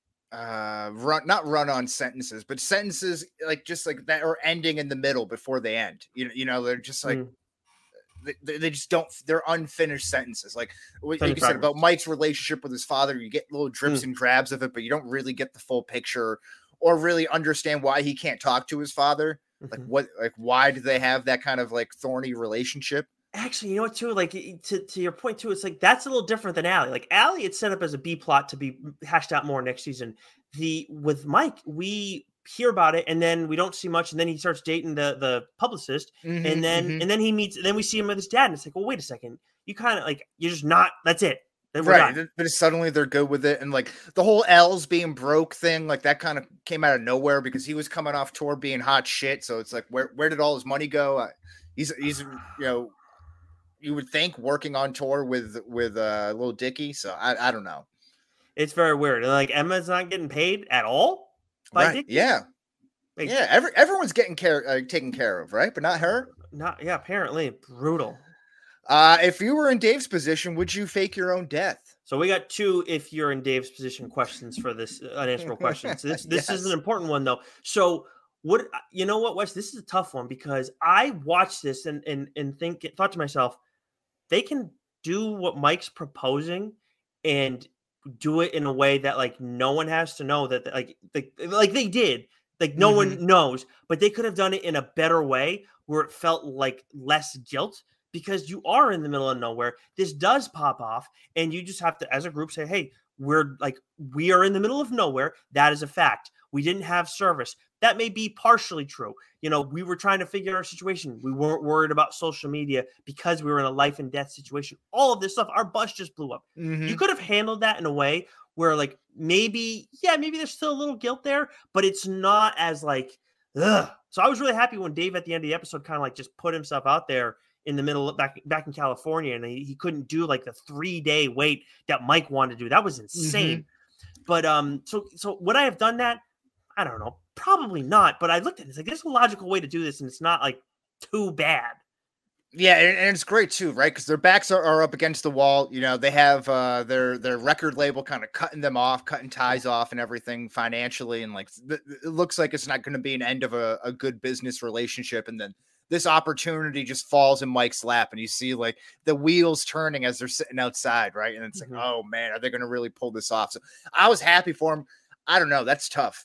uh run not run on sentences, but sentences like just like that are ending in the middle before they end. You know, you know, they're just like Mm. they, they just don't they're unfinished sentences. Like what like Finished you said about fragments. Mike's relationship with his father, you get little drips Mm. and drabs of it, but you don't really get the full picture or really understand why he can't talk to his father. Like Mhm. what like why do they have that kind of like thorny relationship? Actually, you know what, too? Like, to, to your point, too, it's like that's a little different than Allie. Like, Allie, it's set up as a B plot to be hashed out more next season. The with Mike, we hear about it and then we don't see much, and then he starts dating the the publicist, Mhm, and then mhm. and then he meets, and then we see him with his dad, and it's like, well, wait a second, you kind of like you're just not. That's it. Then we're Right, done. th- but suddenly they're good with it, and like the whole L's being broke thing, like that kind of came out of nowhere because he was coming off tour being hot shit. So it's like, where where did all his money go? Uh, he's he's you know, you would think working on tour with with uh, Lil Dicky. So I I don't know. It's very weird. And like Emma's not getting paid at all by Right? Dick. Yeah, Like, yeah. Every everyone's getting care uh, taken care of, right? But not her. Not yeah. Apparently brutal. Uh, if you were in Dave's position, would you fake your own death? So we got two if you're in Dave's position questions for this uh, unanswerable questions. This this is Yes. an important one though. So what you know what, Wes? This is a tough one because I watched this and and and think thought to myself, they can do what Mike's proposing and do it in a way that like no one has to know that like like, like they did. Like no one knows, but they could have done it in a better way where it felt like less guilt. Because you are in the middle of nowhere, this does pop off, and you just have to, as a group, say, "Hey, we're like we are in the middle of nowhere. That is a fact. We didn't have service. That may be partially true. You know, we were trying to figure out our situation. We weren't worried about social media because we were in a life and death situation. All of this stuff, our bus just blew up. Mhm. You could have handled that in a way where, like, maybe, yeah, maybe there's still a little guilt there, but it's not as like, ugh. So I was really happy when Dave at the end of the episode kind of like just put himself out there in the middle of back back in California, and he, he couldn't do like the three day wait that Mike wanted to do. That was insane. But um, so so would I have done that? I don't know, probably not. But I looked at it, it's like there's a logical way to do this, and it's not like too bad. Yeah, and, and it's great too, right? Because their backs are, are up against the wall. You know, they have uh, their their record label kind of cutting them off, cutting ties off, and everything financially, and like th- it looks like it's not going to be an end of a, a good business relationship. And then this opportunity just falls in Mike's lap, and you see like the wheels turning as they're sitting outside, right? And it's Mhm. like, oh man, are they going to really pull this off? So I was happy for him. I don't know, that's tough.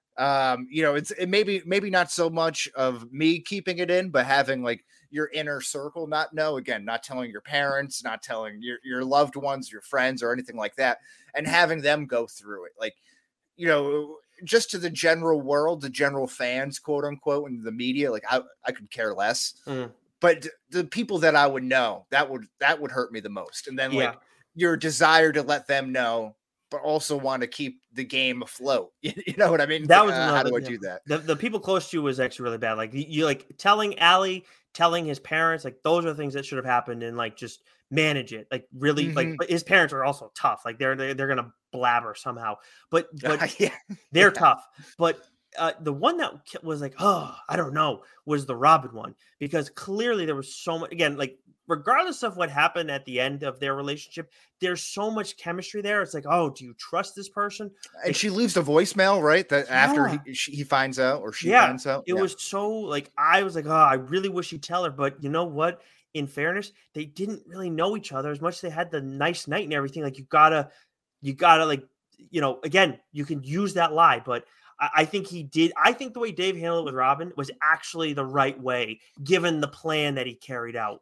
Um, you know, it's it maybe maybe not so much of me keeping it in, but having like your inner circle not know, again, not telling your parents, not telling your, your loved ones, your friends, or anything like that, and having them go through it. Like, you know, just to the general world, the general fans, quote unquote, and the media, like I, I could care less. Mm. But the people that I would know, that would that would hurt me the most. And then like Yeah. your desire to let them know, but also want to keep the game afloat. You know what I mean? That was uh, how do I another- do that? The the people close to you was actually really bad. Like you, you like telling Allie, telling his parents, like those are things that should have happened, and like just manage it. Like really, like Mhm. but his parents are also tough. Like they're they're, they're gonna blabber somehow, but but yeah. they're tough. But uh, the one that ki- was like, oh, I don't know, was the Robin one because clearly there was so much. Again, like regardless of what happened at the end of their relationship, there's so much chemistry there. It's like, oh, do you trust this person? And she leaves the voicemail, right? That after Yeah. he she, he finds out or she Yeah, finds out. It Yeah. was so like I was like, oh, I really wish he'd tell her, but you know what? In fairness, they didn't really know each other as much as they had the nice night and everything. Like you gotta, you gotta like, you know, again, you can use that lie, but I, I think he did. I think the way Dave handled it with Robin was actually the right way, given the plan that he carried out.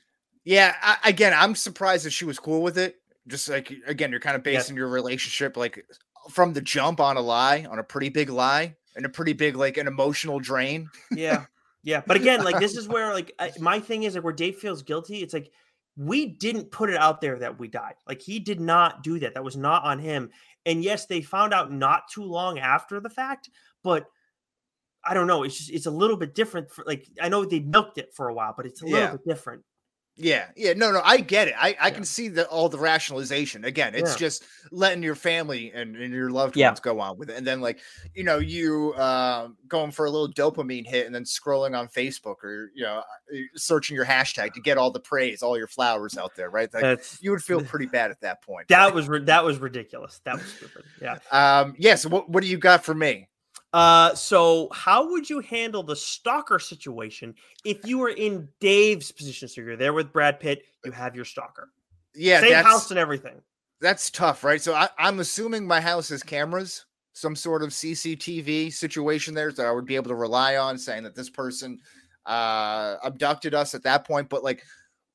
Yeah, I, again, I'm surprised that she was cool with it. Just like again, you're kind of Yes. basing your relationship like from the jump on a lie, on a pretty big lie, and a pretty big like an emotional drain. Yeah. Yeah. But again, like this is where like I, my thing is like where Dave feels guilty. It's like we didn't put it out there that we died. Like, he did not do that. That was not on him. And yes, they found out not too long after the fact, but I don't know. It's just, it's a little bit different. For, like, I know they milked it for a while, but it's a little Yeah. bit different. Yeah, yeah, no, no, I get it. I, I Yeah. can see the all the rationalization. Again, it's Yeah. just letting your family and, and your loved Yeah. ones go on with it. And then, like, you know, you uh, going for a little dopamine hit and then scrolling on Facebook or, you know, searching your hashtag to get all the praise, all your flowers out there, right? Like, That's, you would feel pretty bad at that point. that was, ri- that was ridiculous. That was stupid. Yeah. Um, yeah, so what, what do you got for me? Uh, so how would you handle the stalker situation if you were in Dave's position? So you're there with Brad Pitt, you have your stalker. Yeah, Same that's, house and everything. that's tough, right? So I, I'm assuming my house has cameras, some sort of C C T V situation there that I would be able to rely on, saying that this person uh, abducted us at that point. But like,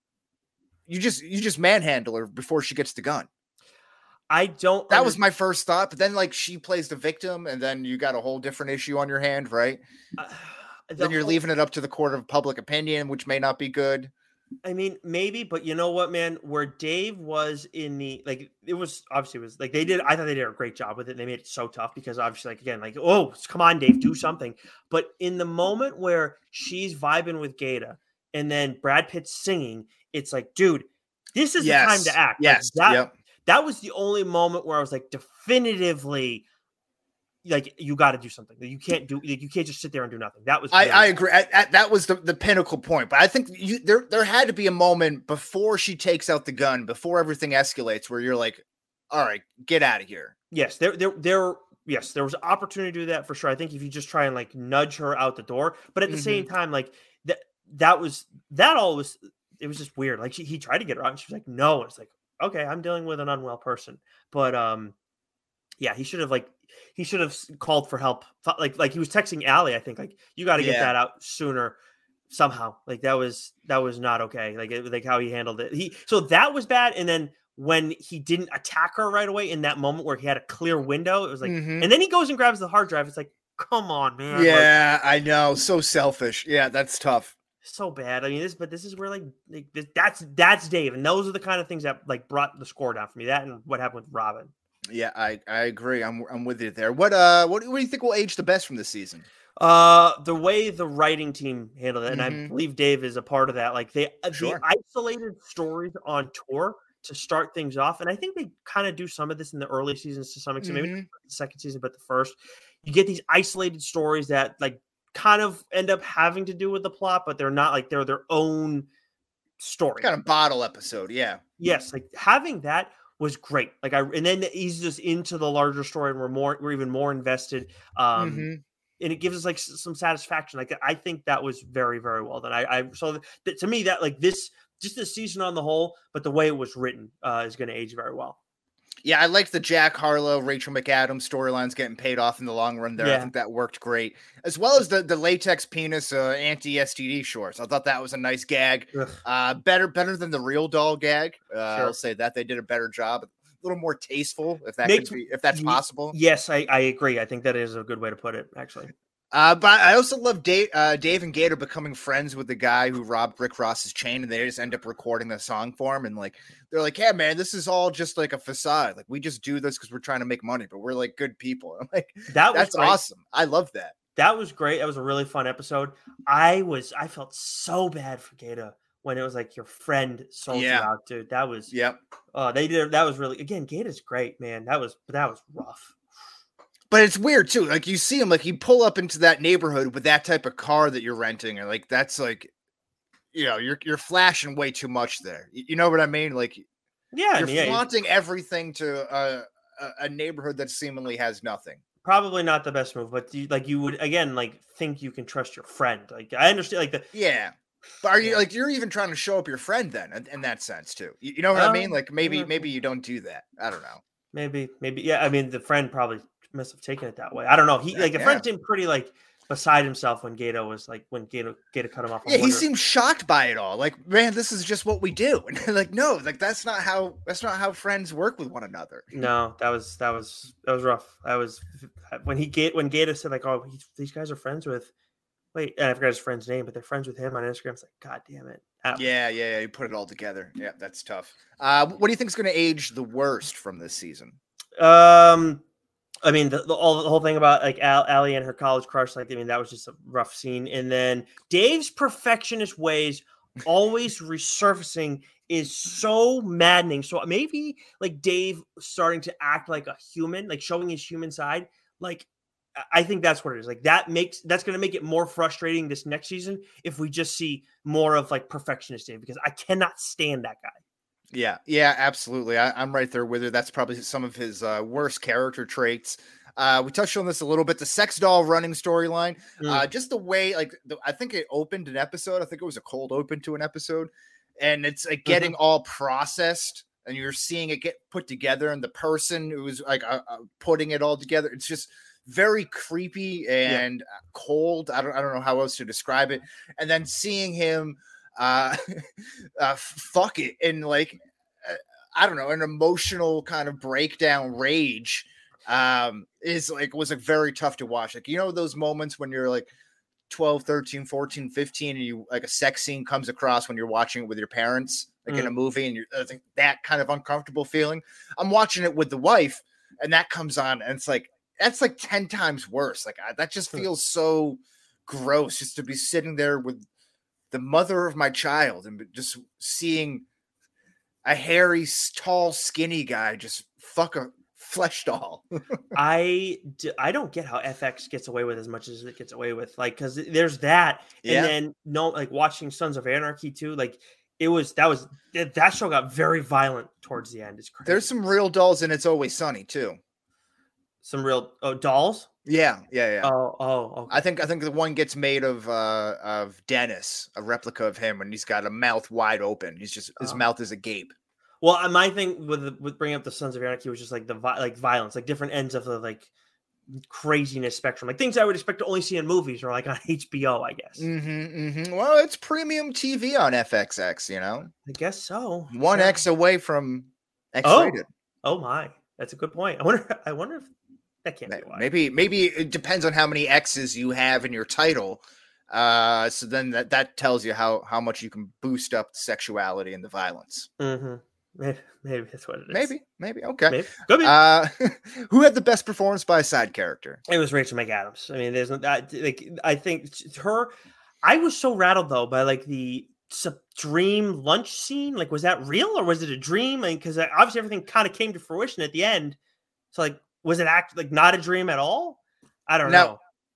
you just you just manhandle her before she gets the gun. I don't. That under- was my first thought. But then like she plays the victim, and then you got a whole different issue on your hand, right? uh, the Then you're whole- leaving it up to the court of public opinion, which may not be good. I mean, maybe, but you know what, man? Where Dave was in the like, it was obviously it was like they did. I thought they did a great job with it. They made it so tough because obviously, like again, like oh, come on, Dave, do something. But in the moment where she's vibing with Gaeta, and then Brad Pitt's singing, it's like, dude, this is Yes. the time to act. Like, Yes. that Yep. that was the only moment where I was like, definitively, like you got to do something. You can't do. You can't just sit there and do nothing. That was. I, very- I agree. I, I, that was the, the pinnacle point. But I think you, there there had to be a moment before she takes out the gun, before everything escalates, where you're like, "All right, get out of here." Yes, there, there, there. Yes, there was opportunity to do that for sure. I think if you just try and like nudge her out the door, but at the same time, like that, that was that all was. It was just weird. Like she, he tried to get her out, and she was like, "No." It's like, okay, I'm dealing with an unwell person, but um, yeah, he should have like he should have called for help. Like like he was texting Allie. I think like you got to get Yeah. that out sooner somehow. Like that was that was not okay. Like it, like how he handled it. He so that was bad, and then. When he didn't attack her right away in that moment where he had a clear window, it was like, Mhm. and then he goes and grabs the hard drive. It's like, come on, man. Like, Yeah, I know. So selfish. Yeah, that's tough. so bad. I mean, this, but this is where like, like this, that's, that's Dave. And those are the kind of things that like brought the score down for me. That and what happened with Robin. Yeah, I, I agree. I'm I'm with you there. What uh what, what do you think will age the best from this season? Uh, the way the writing team handled it, and I Mhm. believe Dave is a part of that. Like they, Sure. the isolated stories on tour to start things off, and I think they kind of do some of this in the early seasons to some extent, maybe Mhm. not the second season, but the first. You get these isolated stories that like kind of end up having to do with the plot, but they're not like they're their own story. Kind of bottle episode. Yeah. Yes, like having that was great. Like I, and then it eases us into the larger story, and we're more, we're even more invested. Um, Mhm. and it gives us like s- some satisfaction. Like I think that was very, very well done. I, I so th- th- to me that like this, just the season on the whole, but the way it was written uh, is going to age very well. Yeah, I liked the Jack Harlow, Rachel McAdams storylines getting paid off in the long run there. I Yeah. think that worked great. As well as the, the latex penis uh, anti-S T D shorts. I thought that was a nice gag. Ugh. Uh, better better than the real doll gag. Uh, Sure. I'll say that. They did a better job. A little more tasteful, if that Makes- could be, if that's Ye- possible. Yes, I, I agree. I think that is a good way to put it. Actually, Uh, but I also love Dave, uh, Dave and Gator becoming friends with the guy who robbed Rick Ross's chain, and they just end up recording the song for him. And like, they're like, "Yeah, man, this is all just like a facade. Like, we just do this because we're trying to make money, but we're like good people." I'm like, that was that's great. awesome. I love that. That was great. That was a really fun episode. I was, I felt so bad for Gata when it was like your friend sold Yeah. you out, dude. That was, Yep. uh, they did. That was really again. Gata's great, man. That was, but that was rough. But it's weird too. Like you see him, like you pull up into that neighborhood with that type of car that you're renting, and like that's like, you know, you're you're flashing way too much there. You, you know what I mean? Like Yeah, I you're mean, yeah, flaunting everything to a, a a neighborhood that seemingly has nothing. probably not the best move, but you, like you would again like think you can trust your friend. Like I understand, like the Yeah. But are you Yeah. like you're even trying to show up your friend then in, in that sense too? You, you know what I mean? Um, Like maybe yeah. maybe you don't do that. I don't know. maybe maybe yeah. I mean, the friend probably must have taken it that way. I don't know. He Yeah, like the yeah. friend seemed pretty like beside himself when Gato was like when Gato Gato cut him off. I'm Yeah, he wondering- seemed shocked by it all. Like, man, this is just what we do. And they're like, no, like that's not how that's not how friends work with one another. No, that was that was that was rough. That was when he get when Gato said like, "Oh, he, these guys are friends with wait, and I forgot his friend's name, but they're friends with him on Instagram. It's like, God damn it. Uh, Yeah, yeah, yeah. You put it all together. Yeah, that's tough. Uh, what do you think is going to age the worst from this season? Um, I mean, the, the, all, the whole thing about like Al, Allie and her college crush, like, I mean, that was just a rough scene. And then Dave's perfectionist ways always resurfacing is so maddening. So maybe like Dave starting to act like a human, like showing his human side, like, I think that's what it is. Like that makes that's going to make it more frustrating this next season if we just see more of like perfectionist Dave, because I cannot stand that guy. Yeah, yeah, absolutely. I, I'm right there with her. That's probably some of his uh, worst character traits. Uh, we touched on this a little bit. The sex doll running storyline, Mm. uh, just the way, like, the, I think it opened an episode. I think it was a cold open to an episode, and it's like getting all processed, and you're seeing it get put together, and the person who was like uh, uh, putting it all together. It's just very creepy and yeah. cold. I don't, I don't know how else to describe it. And then seeing him, uh, uh fuck it, and like, uh, I don't know, an emotional kind of breakdown rage, um, is like, was like very tough to watch. Like, you know, those moments when you're like twelve, thirteen, fourteen, fifteen, and you like a sex scene comes across when you're watching it with your parents, like mm. in a movie, and you're uh, like, that kind of uncomfortable feeling. I'm watching it with the wife, and that comes on, and it's like, that's like ten times worse. Like I, that just feels so gross, just to be sitting there with the mother of my child and just seeing a hairy, tall, skinny guy just fuck a flesh doll. I, I don't get how F X gets away with as much as it gets away with. Like, cause there's that. And yeah. then no, like watching Sons of Anarchy too. Like it was, that was, that show got very violent towards the end. It's crazy. There's some real dolls in It's Always Sunny too. Some real oh, dolls. Yeah, yeah, yeah. Oh, oh, okay. I think I think the one gets made of uh of Dennis, a replica of him, and he's got a mouth wide open. He's just his oh. mouth is agape. Well, my thing with with bringing up the Sons of Anarchy was just like the like violence, like different ends of the like craziness spectrum, like things I would expect to only see in movies or like on H B O, I guess. Mm-hmm, mm-hmm. Well, it's premium T V on F X X, you know. I guess so. One so. X away from X-rated. Oh, oh my, that's a good point. I wonder. I wonder if. That can't be why. Maybe, maybe it depends on how many X's you have in your title. Uh, so then that, that tells you how, how much you can boost up the sexuality and the violence. Mm-hmm. Maybe, maybe that's what it is. Maybe, maybe. Okay. Maybe. Could be. Uh, who had the best performance by a side character? It was Rachel McAdams. I mean, there's no, I, like, I think her, I was so rattled though by like the dream lunch scene. Like, was that real or was it a dream? I mean, because obviously everything kind of came to fruition at the end. So like, was it act like not a dream at all? I don't now, know.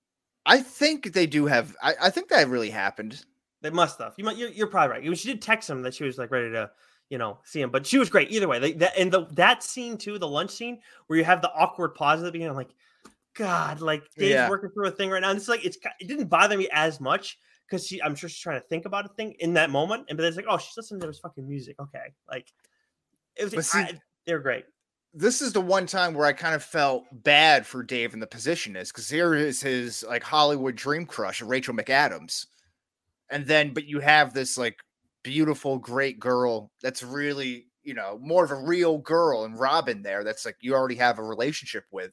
I think they do have. I, I think that really happened. They must have. You might. You're, you're probably right. She did text him that she was like ready to, you know, see him. But she was great either way. Like that and the that scene too, the lunch scene where you have the awkward pause at the beginning. I'm like, God, like Dave's yeah. working through a thing right now. And it's like it's it didn't bother me as much because she. I'm sure she's trying to think about a thing in that moment. And but it's like, oh, she's listening to his fucking music. Okay, like it was. See, I, they were great. This is the one time where I kind of felt bad for Dave in the position is because here is his like Hollywood dream crush, Rachel McAdams. And then, but you have this like beautiful, great girl that's really, you know, more of a real girl and Robin there. That's like, you already have a relationship with.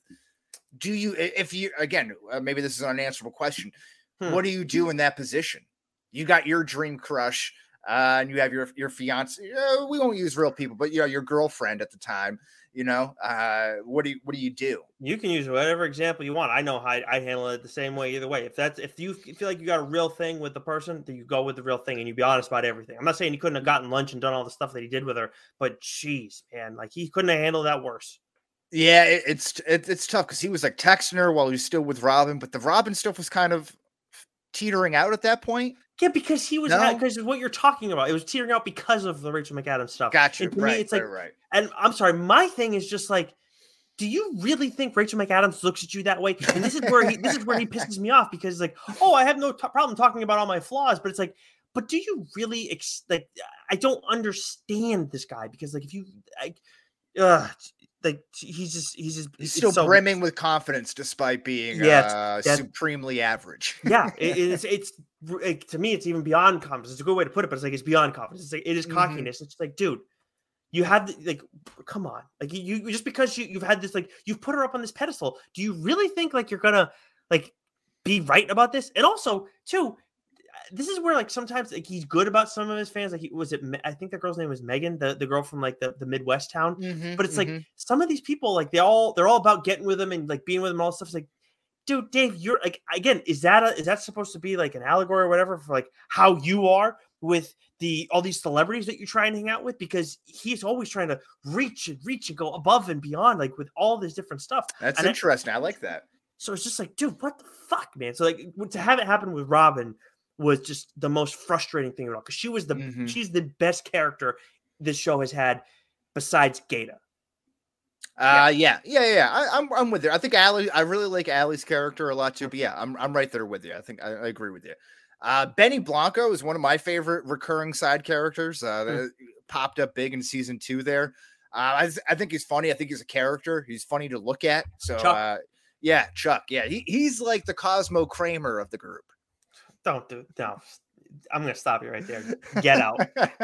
Do you, if you, again, uh, maybe this is an unanswerable question. Hmm. What do you do in that position? You got your dream crush uh, and you have your, your fiance. Uh, we won't use real people, but you know, your girlfriend at the time. You know, uh, what do you, what do you do? You can use whatever example you want. I know how I, I handle it the same way either way. If that's, if you feel like you got a real thing with the person, then you go with the real thing and you be honest about everything. I'm not saying he couldn't have gotten lunch and done all the stuff that he did with her, but geez, man, like he couldn't have handled that worse. Yeah, it, it's, it, it's tough because he was like texting her while he was still with Robin, but the Robin stuff was kind of teetering out at that point. Yeah, because he was because no? what you're talking about. It was teetering out because of the Rachel McAdams stuff. Gotcha. And to right, me, it's like, right, right. And I'm sorry, my thing is just like, do you really think Rachel McAdams looks at you that way? And this is where he this is where he pisses me off because like, oh, I have no t- problem talking about all my flaws, but it's like, but do you really ex- like? I don't understand this guy because like if you like, uh, like he's just he's just he's still so, brimming with confidence despite being yeah, uh, supremely average. Yeah, it, it's it's like, to me it's even beyond confidence. It's a good way to put it, but it's like it's beyond confidence. It's like it is cockiness. Mm-hmm. It's like, dude, you have the, like, come on, like you, you just because you you've had this like you've put her up on this pedestal. Do you really think like you're gonna like be right about this. And also, too, this is where like sometimes like he's good about some of his fans. Like, he, was it? I think the girl's name was Megan, the, the girl from like the, the Midwest town. Mm-hmm, but it's mm-hmm. like some of these people, like they all they're all about getting with him and like being with him and all this stuff. It's like, dude, Dave, you're like, again, is that a, is that supposed to be like an allegory or whatever for like how you are with the all these celebrities that you try and hang out with? Because he's always trying to reach and reach and go above and beyond, like with all this different stuff. That's and interesting. I, I like that. So it's just like, dude, what the fuck, man? So like to have it happen with Robin was just the most frustrating thing at all, because she was the mm-hmm. she's the best character this show has had besides Gaeta. Uh, yeah, yeah, yeah. yeah. I, I'm, I'm with you. I think Allie. I really like Allie's character a lot too. But yeah, I'm, I'm right there with you. I think I, I agree with you. Uh, Benny Blanco is one of my favorite recurring side characters. Uh, that popped up big in season two. There, uh, I, I think he's funny. I think he's a character. He's funny to look at. So, uh, yeah, Chuck. Yeah, he, he's like the Cosmo Kramer of the group. Don't do no. I'm gonna stop you right there. Get out.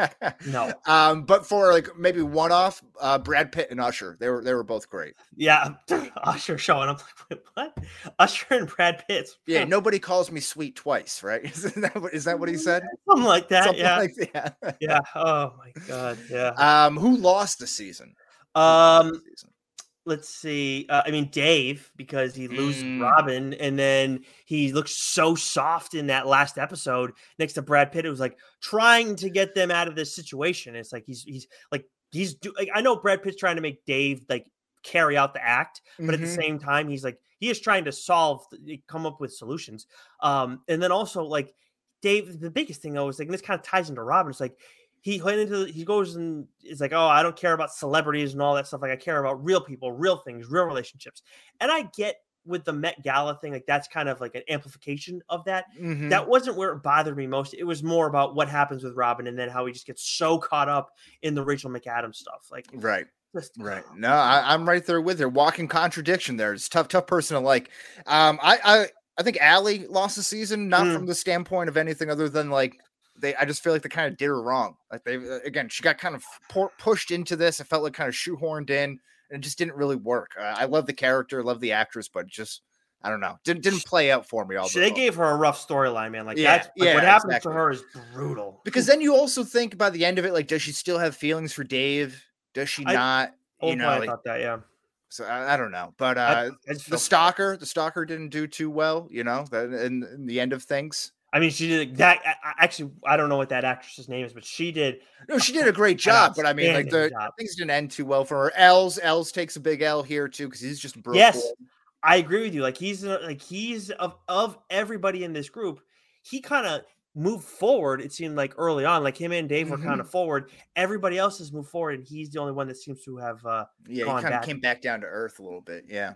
No. Um, but for like maybe one off, uh, Brad Pitt and Usher, they were they were both great. Yeah, Usher showing up like, what? Usher and Brad Pitt. Yeah, nobody calls me sweet twice, right? Isn't that what is that what he said? Something like that. Something yeah. Like that. Yeah. Oh my god. Yeah. Um, who lost the season? Um. The season? Let's see. Uh, I mean, Dave, because he loses mm. Robin, and then he looks so soft in that last episode next to Brad Pitt. It was like trying to get them out of this situation. It's like he's he's like he's do. Like, I know Brad Pitt's trying to make Dave like carry out the act, but mm-hmm. at the same time, he's like he is trying to solve, come up with solutions. Um, and then also like Dave, the biggest thing though is like, and this kind of ties into Robin. It's like. He went into he goes and is like, oh, I don't care about celebrities and all that stuff. Like I care about real people, real things, real relationships. And I get with the Met Gala thing, like that's kind of like an amplification of that. Mm-hmm. That wasn't where it bothered me most. It was more about what happens with Robin and then how he just gets so caught up in the Rachel McAdams stuff. Like right. Just, right. No, I, I'm right there with her. Walking contradiction there. It's tough, tough person to like. Um, I I, I think Allie lost the season, not mm. from the standpoint of anything other than like They, I just feel like they kind of did her wrong. Like they, again, she got kind of pour, pushed into this. It felt like kind of shoehorned in, and it just didn't really work. Uh, I love the character, love the actress, but just I don't know, didn't didn't play out for me. All they gave her a rough storyline, man. Like yeah, that's like, yeah, what happened exactly. to her is brutal. Because then you also think by the end of it, like, does she still have feelings for Dave? Does she I, not? You know, I like, thought that, yeah. So I, I don't know, but uh, I, I the stalker, the stalker didn't do too well. You know, that in, in the end of things. I mean, she did that. Actually, I don't know what that actress's name is, but she did. No, she did a great job. But I mean, like the job. things didn't end too well for her. Els, Els takes a big L here too because he's just broke. Yes, I agree with you. Like he's like he's of of everybody in this group, he kind of moved forward. It seemed like early on, like him and Dave mm-hmm. were kind of forward. Everybody else has moved forward, and he's the only one that seems to have. Uh, yeah, gone he kind back. of came back down to earth a little bit. Yeah.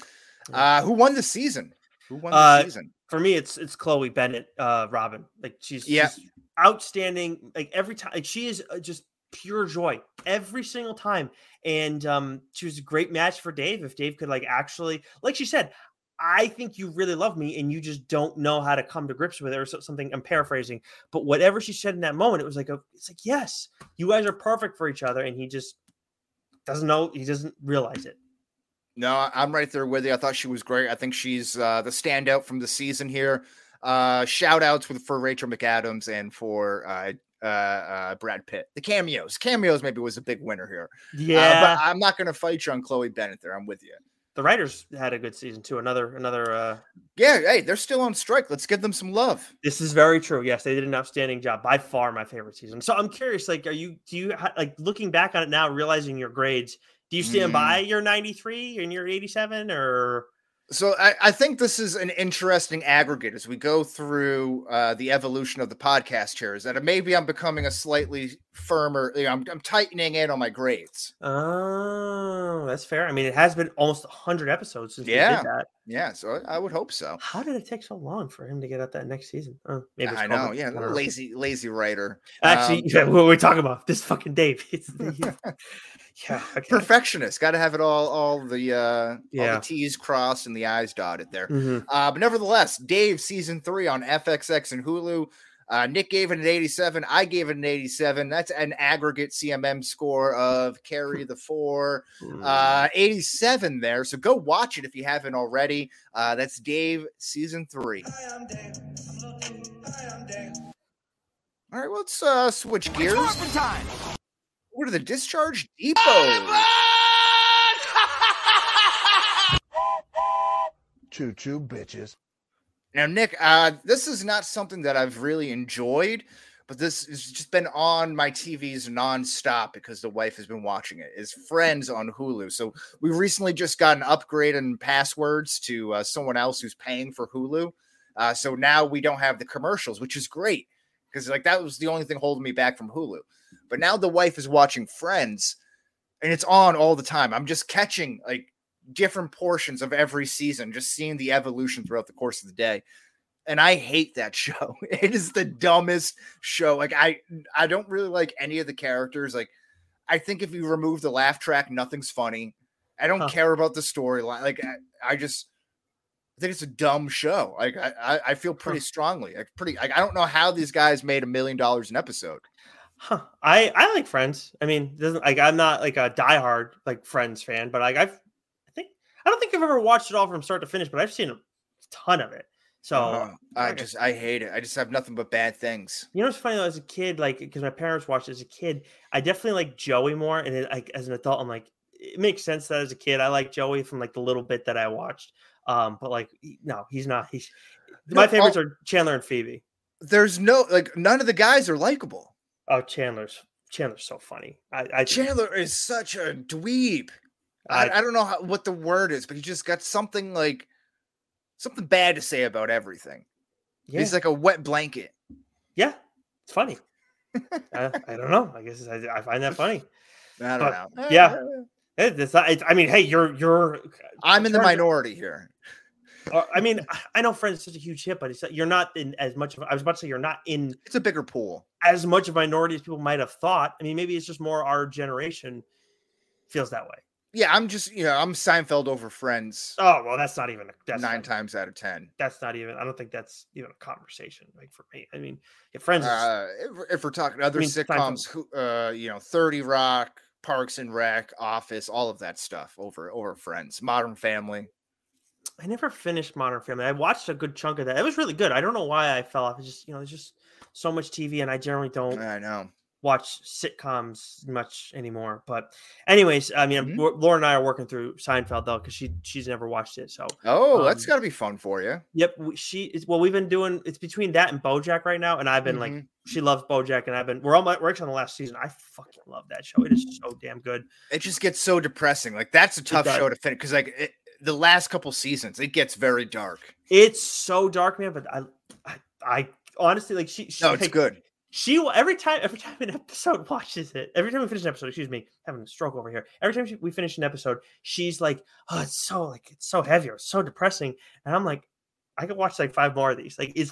Uh, who won the season? Who won the uh, season? For me, it's it's Chloe Bennett, uh, Robin. Like she's, yeah. she's outstanding. Like every time, like she is just pure joy every single time. And um, she was a great match for Dave. If Dave could like actually, like she said, I think you really love me, and you just don't know how to come to grips with it or something. I'm paraphrasing, but whatever she said in that moment, it was like a, it's like yes, you guys are perfect for each other, and he just doesn't know. He doesn't realize it. No, I'm right there with you. I thought she was great. I think she's uh, the standout from the season here. Uh, shout outs with, for Rachel McAdams and for uh, uh, uh, Brad Pitt. The cameos. Cameos maybe was a big winner here. Yeah. Uh, but I'm not going to fight you on Chloe Bennett there. I'm with you. The writers had a good season too. Another, another. Uh... Yeah. Hey, they're still on strike. Let's give them some love. This is very true. Yes, they did an outstanding job. By far my favorite season. So I'm curious, like, are you, do you, like, looking back on it now, realizing your grades, do you stand mm. by your ninety-three and your eighty-seven or? So I, I think this is an interesting aggregate as we go through uh, the evolution of the podcast here is that maybe I'm becoming a slightly firmer, you know, I'm, I'm tightening in on my grades. Oh, that's fair. I mean, it has been almost one hundred episodes since yeah. we did that. Yeah, so I would hope so. How did it take so long for him to get out that next season? Oh, maybe it's I know, yeah, lazy, lazy writer. Actually, um, yeah, what we're talking about, this fucking Dave. It's the, yeah, okay. Perfectionist. Got to have it all, all the uh, yeah. all the T's crossed and the I's dotted there. Mm-hmm. Uh, but nevertheless, Dave season three on F X X and Hulu. Uh, Nick gave it an eighty-seven. I gave it an eighty-seven. That's an aggregate C M M score of Carry the Four. Uh, eighty-seven there. So go watch it if you haven't already. Uh, that's Dave season three. All right, let's uh, switch gears. Time. Over to the Discharge Depot. Choo choo, bitches. Now, Nick, uh, this is not something that I've really enjoyed, but this has just been on my T Vs nonstop because the wife has been watching it. Is Friends on Hulu. So we recently just got an upgrade in passwords to uh, someone else who's paying for Hulu. Uh, so now we don't have the commercials, which is great because like that was the only thing holding me back from Hulu. But now the wife is watching Friends, and it's on all the time. I'm just catching like different portions of every season, just seeing the evolution throughout the course of the day. And I hate that show. It is the dumbest show. Like I, I don't really like any of the characters. Like I think if you remove the laugh track, nothing's funny. I don't huh. care about the storyline. Like I, I just I think it's a dumb show. Like I, I feel pretty huh. strongly. Like pretty. Like, I don't know how these guys made a million dollars an episode. Huh. I, I like Friends. I mean, doesn't like I'm not like a diehard like Friends fan, but like I've I don't think I've ever watched it all from start to finish, but I've seen a ton of it. So uh, I just, I hate it. I just have nothing but bad things. You know what's funny though? As a kid, like, because my parents watched it as a kid, I definitely like Joey more. And it, like as an adult, I'm like, it makes sense that as a kid, I like Joey from like the little bit that I watched. Um, but like, no, he's not. He's my favorites are Chandler and Phoebe. There's no like, none of the guys are likable. Oh, Chandler's Chandler's so funny. I, I Chandler is such a dweeb. I, I don't know how, what the word is, but he just got something like something bad to say about everything. Yeah. He's like a wet blanket. Yeah, it's funny. I, I don't know. I guess I, I find that funny. I don't but, know. Yeah, it, it's not, it, I mean, hey, you're you're. I'm in the minority here. Uh, I mean, I know Friends is such a huge hit, but it's you're not in as much of. I was about to say you're not in. It's a bigger pool. As much of a minority as people might have thought. I mean, maybe it's just more our generation feels that way. Yeah, I'm just, you know, I'm Seinfeld over Friends. Oh, well, that's not even that's nine not, times out of ten. That's not even, I don't think that's even a conversation, like for me. I mean, if Friends is, uh, if, if we're talking other I mean, sitcoms, who, uh, you know, thirty Rock, Parks and Rec, Office, all of that stuff over, over Friends, Modern Family. I never finished Modern Family. I watched a good chunk of that. It was really good. I don't know why I fell off. It's just, you know, there's just so much T V and I generally don't. I know. Watch sitcoms much anymore, but anyways, I mean, mm-hmm. Laura and I are working through Seinfeld though because she she's never watched it. So oh, um, that's got to be fun for you. Yep, she is. Well, we've been doing it's between that and BoJack right now, and I've been mm-hmm. like, she loves BoJack, and I've been we're all we're actually on the last season. I fucking love that show. It is so damn good. It just gets so depressing. Like that's a tough show to finish because like it, the last couple seasons, it gets very dark. It's so dark, man. But I, I, I honestly like she. she no, it's like, good. She will every time every time an episode watches it, every time we finish an episode, excuse me, having a stroke over here. Every time she, we finish an episode, she's like, "Oh, it's so like it's so heavy or so depressing," and I'm like, "I could watch like five more of these. Like it's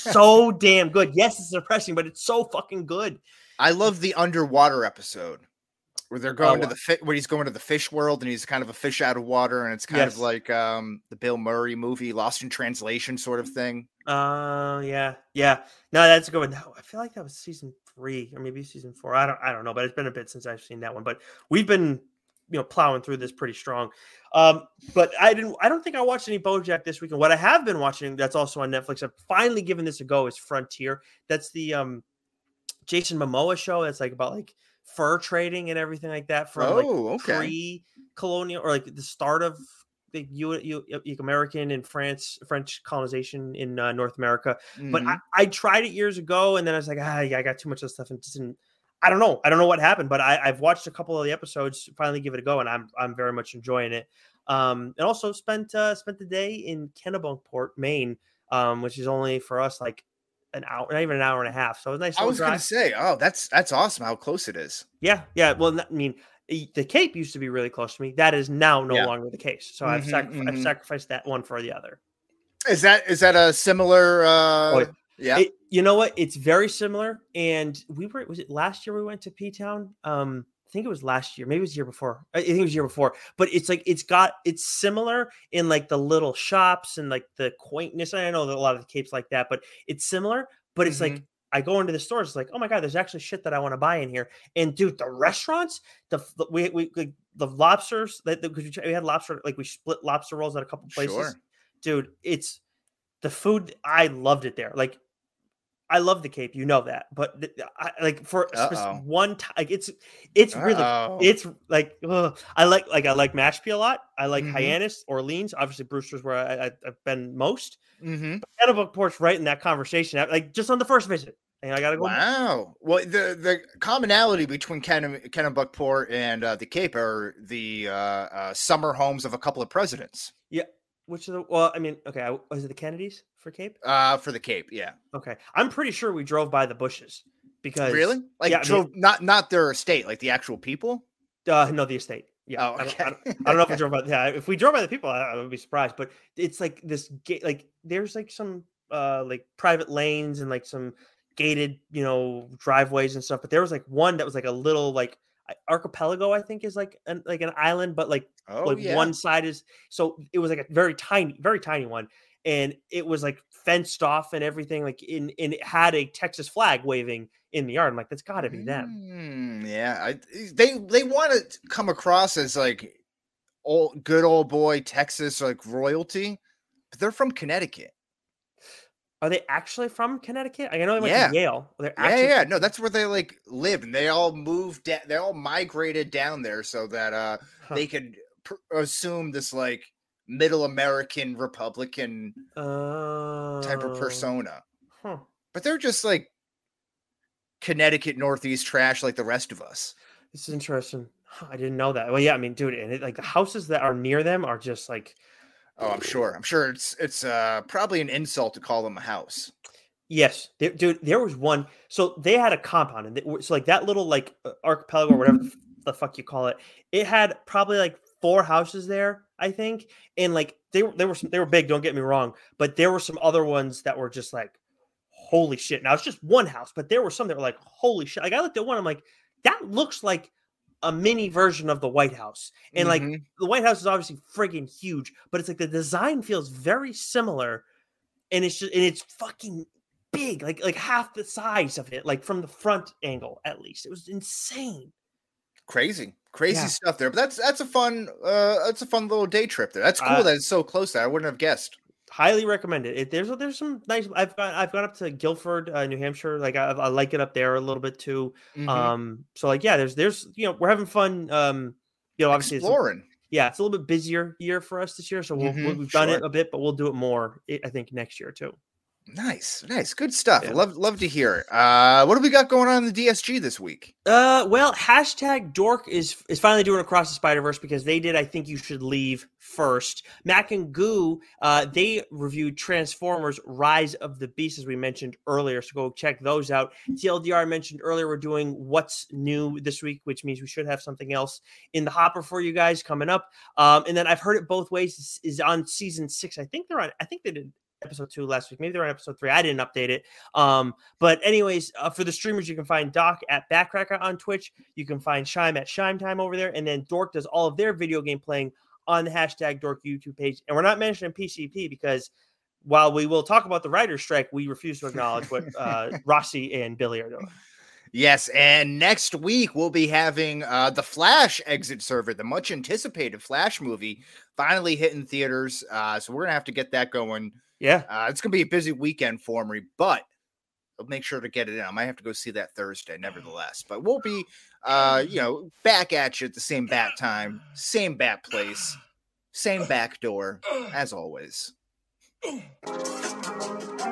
so damn good. Yes, it's depressing, but it's so fucking good." I love the underwater episode where they're going oh, to the fi- where he's going to the fish world and he's kind of a fish out of water, and it's kind yes. of like um, the Bill Murray movie, Lost in Translation sort of thing. Uh, yeah, yeah. No, that's a good one. No, I feel like that was season three or maybe season four. I don't, I don't know, but it's been a bit since I've seen that one. But we've been, you know, plowing through this pretty strong. Um, but I didn't, I don't think I watched any BoJack this weekend. What I have been watching that's also on Netflix, I've finally given this a go, is Frontier. That's the um, Jason Momoa show. That's like about like fur trading and everything like that from oh, like okay. pre-colonial or like the start of the U, U, U American and France French colonization in uh, North America. Mm-hmm. But I, I tried it years ago, and then I was like, ah, yeah, I got too much of stuff, and just didn't. I don't know. I don't know what happened, but I, I've watched a couple of the episodes. Finally, give it a go, and I'm I'm very much enjoying it. Um, and also spent uh, spent the day in Kennebunkport, Maine, um, which is only for us like an hour, not even an hour and a half. So it was nice. I was drive. gonna say, oh, that's that's awesome. How close it is. Yeah, yeah. Well, I mean. The Cape used to be really close to me. That is now no yeah. longer the case. So mm-hmm, I've, sacri- mm-hmm. I've sacrificed that one for the other. Is that is that a similar? Uh, oh, yeah. It, you know what? It's very similar. And we were. Was it last year we went to P-Town? Um, I think it was last year. Maybe it was the year before. I think it was the year before. But it's like it's got it's similar in like the little shops and like the quaintness. I know that a lot of the Capes like that, but it's similar. But it's mm-hmm. like I go into the stores, it's like, oh my god, there's actually shit that I want to buy in here. And dude, the restaurants, the, the we we like, the lobsters that because we had lobster, like we split lobster rolls at a couple places. Sure. Dude, it's the food. I loved it there. Like, I love the Cape, you know that, but th- I, like for Uh-oh. one time, like it's it's really Uh-oh. it's like ugh. I like like I like Mashpee a lot. I like Mhm. Hyannis, Orleans, obviously Brewster's where I, I, I've been most. Mm-hmm. Kennebunkport's right in that conversation, like just on the first visit, and I gotta go. Wow. Well, the the commonality between Ken- Kennebunkport and uh, the Cape are the uh, uh, summer homes of a couple of presidents. Yeah, which is the, well, I mean, okay, I, was it the Kennedys for Cape? Uh, for the Cape, yeah. Okay, I'm pretty sure we drove by the Bushes because Really? Like, yeah, I so mean, not not their estate, like the actual people. Uh, no, the estate. Yeah. Oh, I, don't, okay. I, don't, I don't know if we drove by. Yeah, if we drove by the people, I, I would be surprised. But it's like this gate. Like there's like some uh like private lanes and like some gated, you know, driveways and stuff. But there was like one that was like a little like archipelago. I think is like an like an island, but like Oh, like yeah. one side is so it was like a very tiny, very tiny one, and it was like fenced off and everything. Like in and it had a Texas flag waving in the yard. I'm like, that's got to be them. Mm, yeah, I, they they want to come across as like old good old boy Texas like royalty, but they're from Connecticut. Are they actually from Connecticut? I know they went Yeah. to Yale. They're Yeah, actually yeah, no, that's where they like lived, and they all moved. Da- they all migrated down there so that uh Huh. they could pr- assume this like middle American Republican uh, type of persona. Huh. But they're just like Connecticut Northeast trash like the rest of us. This is interesting. Huh, I didn't know that. Well, yeah, I mean, dude, and it, like the houses that are near them are just like, Oh, I'm sure. I'm sure it's it's uh probably an insult to call them a house. yes, there, dude. There was one. So they had a compound, and they, so like that little like uh, archipelago or whatever the, f- the fuck you call it. It had probably like four houses there, I think, and like they were they were some, they were big. Don't get me wrong, but there were some other ones that were just like, holy shit. Now it's just one house, but there were some that were like, holy shit. Like I looked at one, I'm like, that looks like a mini version of the White House. And like Mhm. the White House is obviously friggin' huge, but it's like the design feels very similar. And it's just and it's fucking big, like like half the size of it, like from the front angle, at least. It was insane. Crazy, crazy Yeah. stuff there. But that's that's a fun uh that's a fun little day trip there. That's cool Uh, that it's so close there. I wouldn't have guessed. Highly recommend it. it there's there's some nice. I've got I've gone up to Guilford, uh, New Hampshire. Like I, I like it up there a little bit too. Mhm. Um, so like yeah, there's there's you know we're having fun. Um, you know obviously it's a- Exploring. yeah, it's a little bit busier year for us this year. So we'll, Mhm, we've done it sure. a bit, but we'll do it more. I I think next year too. Nice, nice, good stuff. Yeah. Love love to hear it. Uh what do we got going on in the D S G this week? Uh, well, hashtag Dork is is finally doing Across the Spider-Verse because they did I Think You Should Leave first. Mac and Goo, uh, they reviewed Transformers: Rise of the Beast as we mentioned earlier, so go check those out. T L D R I mentioned earlier we're doing What's New this week, which means we should have something else in the hopper for you guys coming up. Um, and then I've heard it both ways is, is on season six. I think they're on. I think they did episode two last week. Maybe they're on episode three. I didn't update it. Um, but anyways, uh, for the streamers, you can find Doc at Backcracker on Twitch. You can find Shime at Shime Time over there. And then Dork does all of their video game playing on the hashtag Dork YouTube page. And we're not mentioning P C P because while we will talk about the writer's strike, we refuse to acknowledge what uh, Rossi and Billy are doing. Yes, and next week we'll be having uh the Flash exit server, the much anticipated Flash movie, finally hitting theaters. Uh, so we're gonna have to get that going. Yeah. Uh, it's gonna be a busy weekend for me, but I'll make sure to get it in. I might have to go see that Thursday, nevertheless. But we'll be, uh, you know, back at you at the same bat time, same bat place, same back door, as always.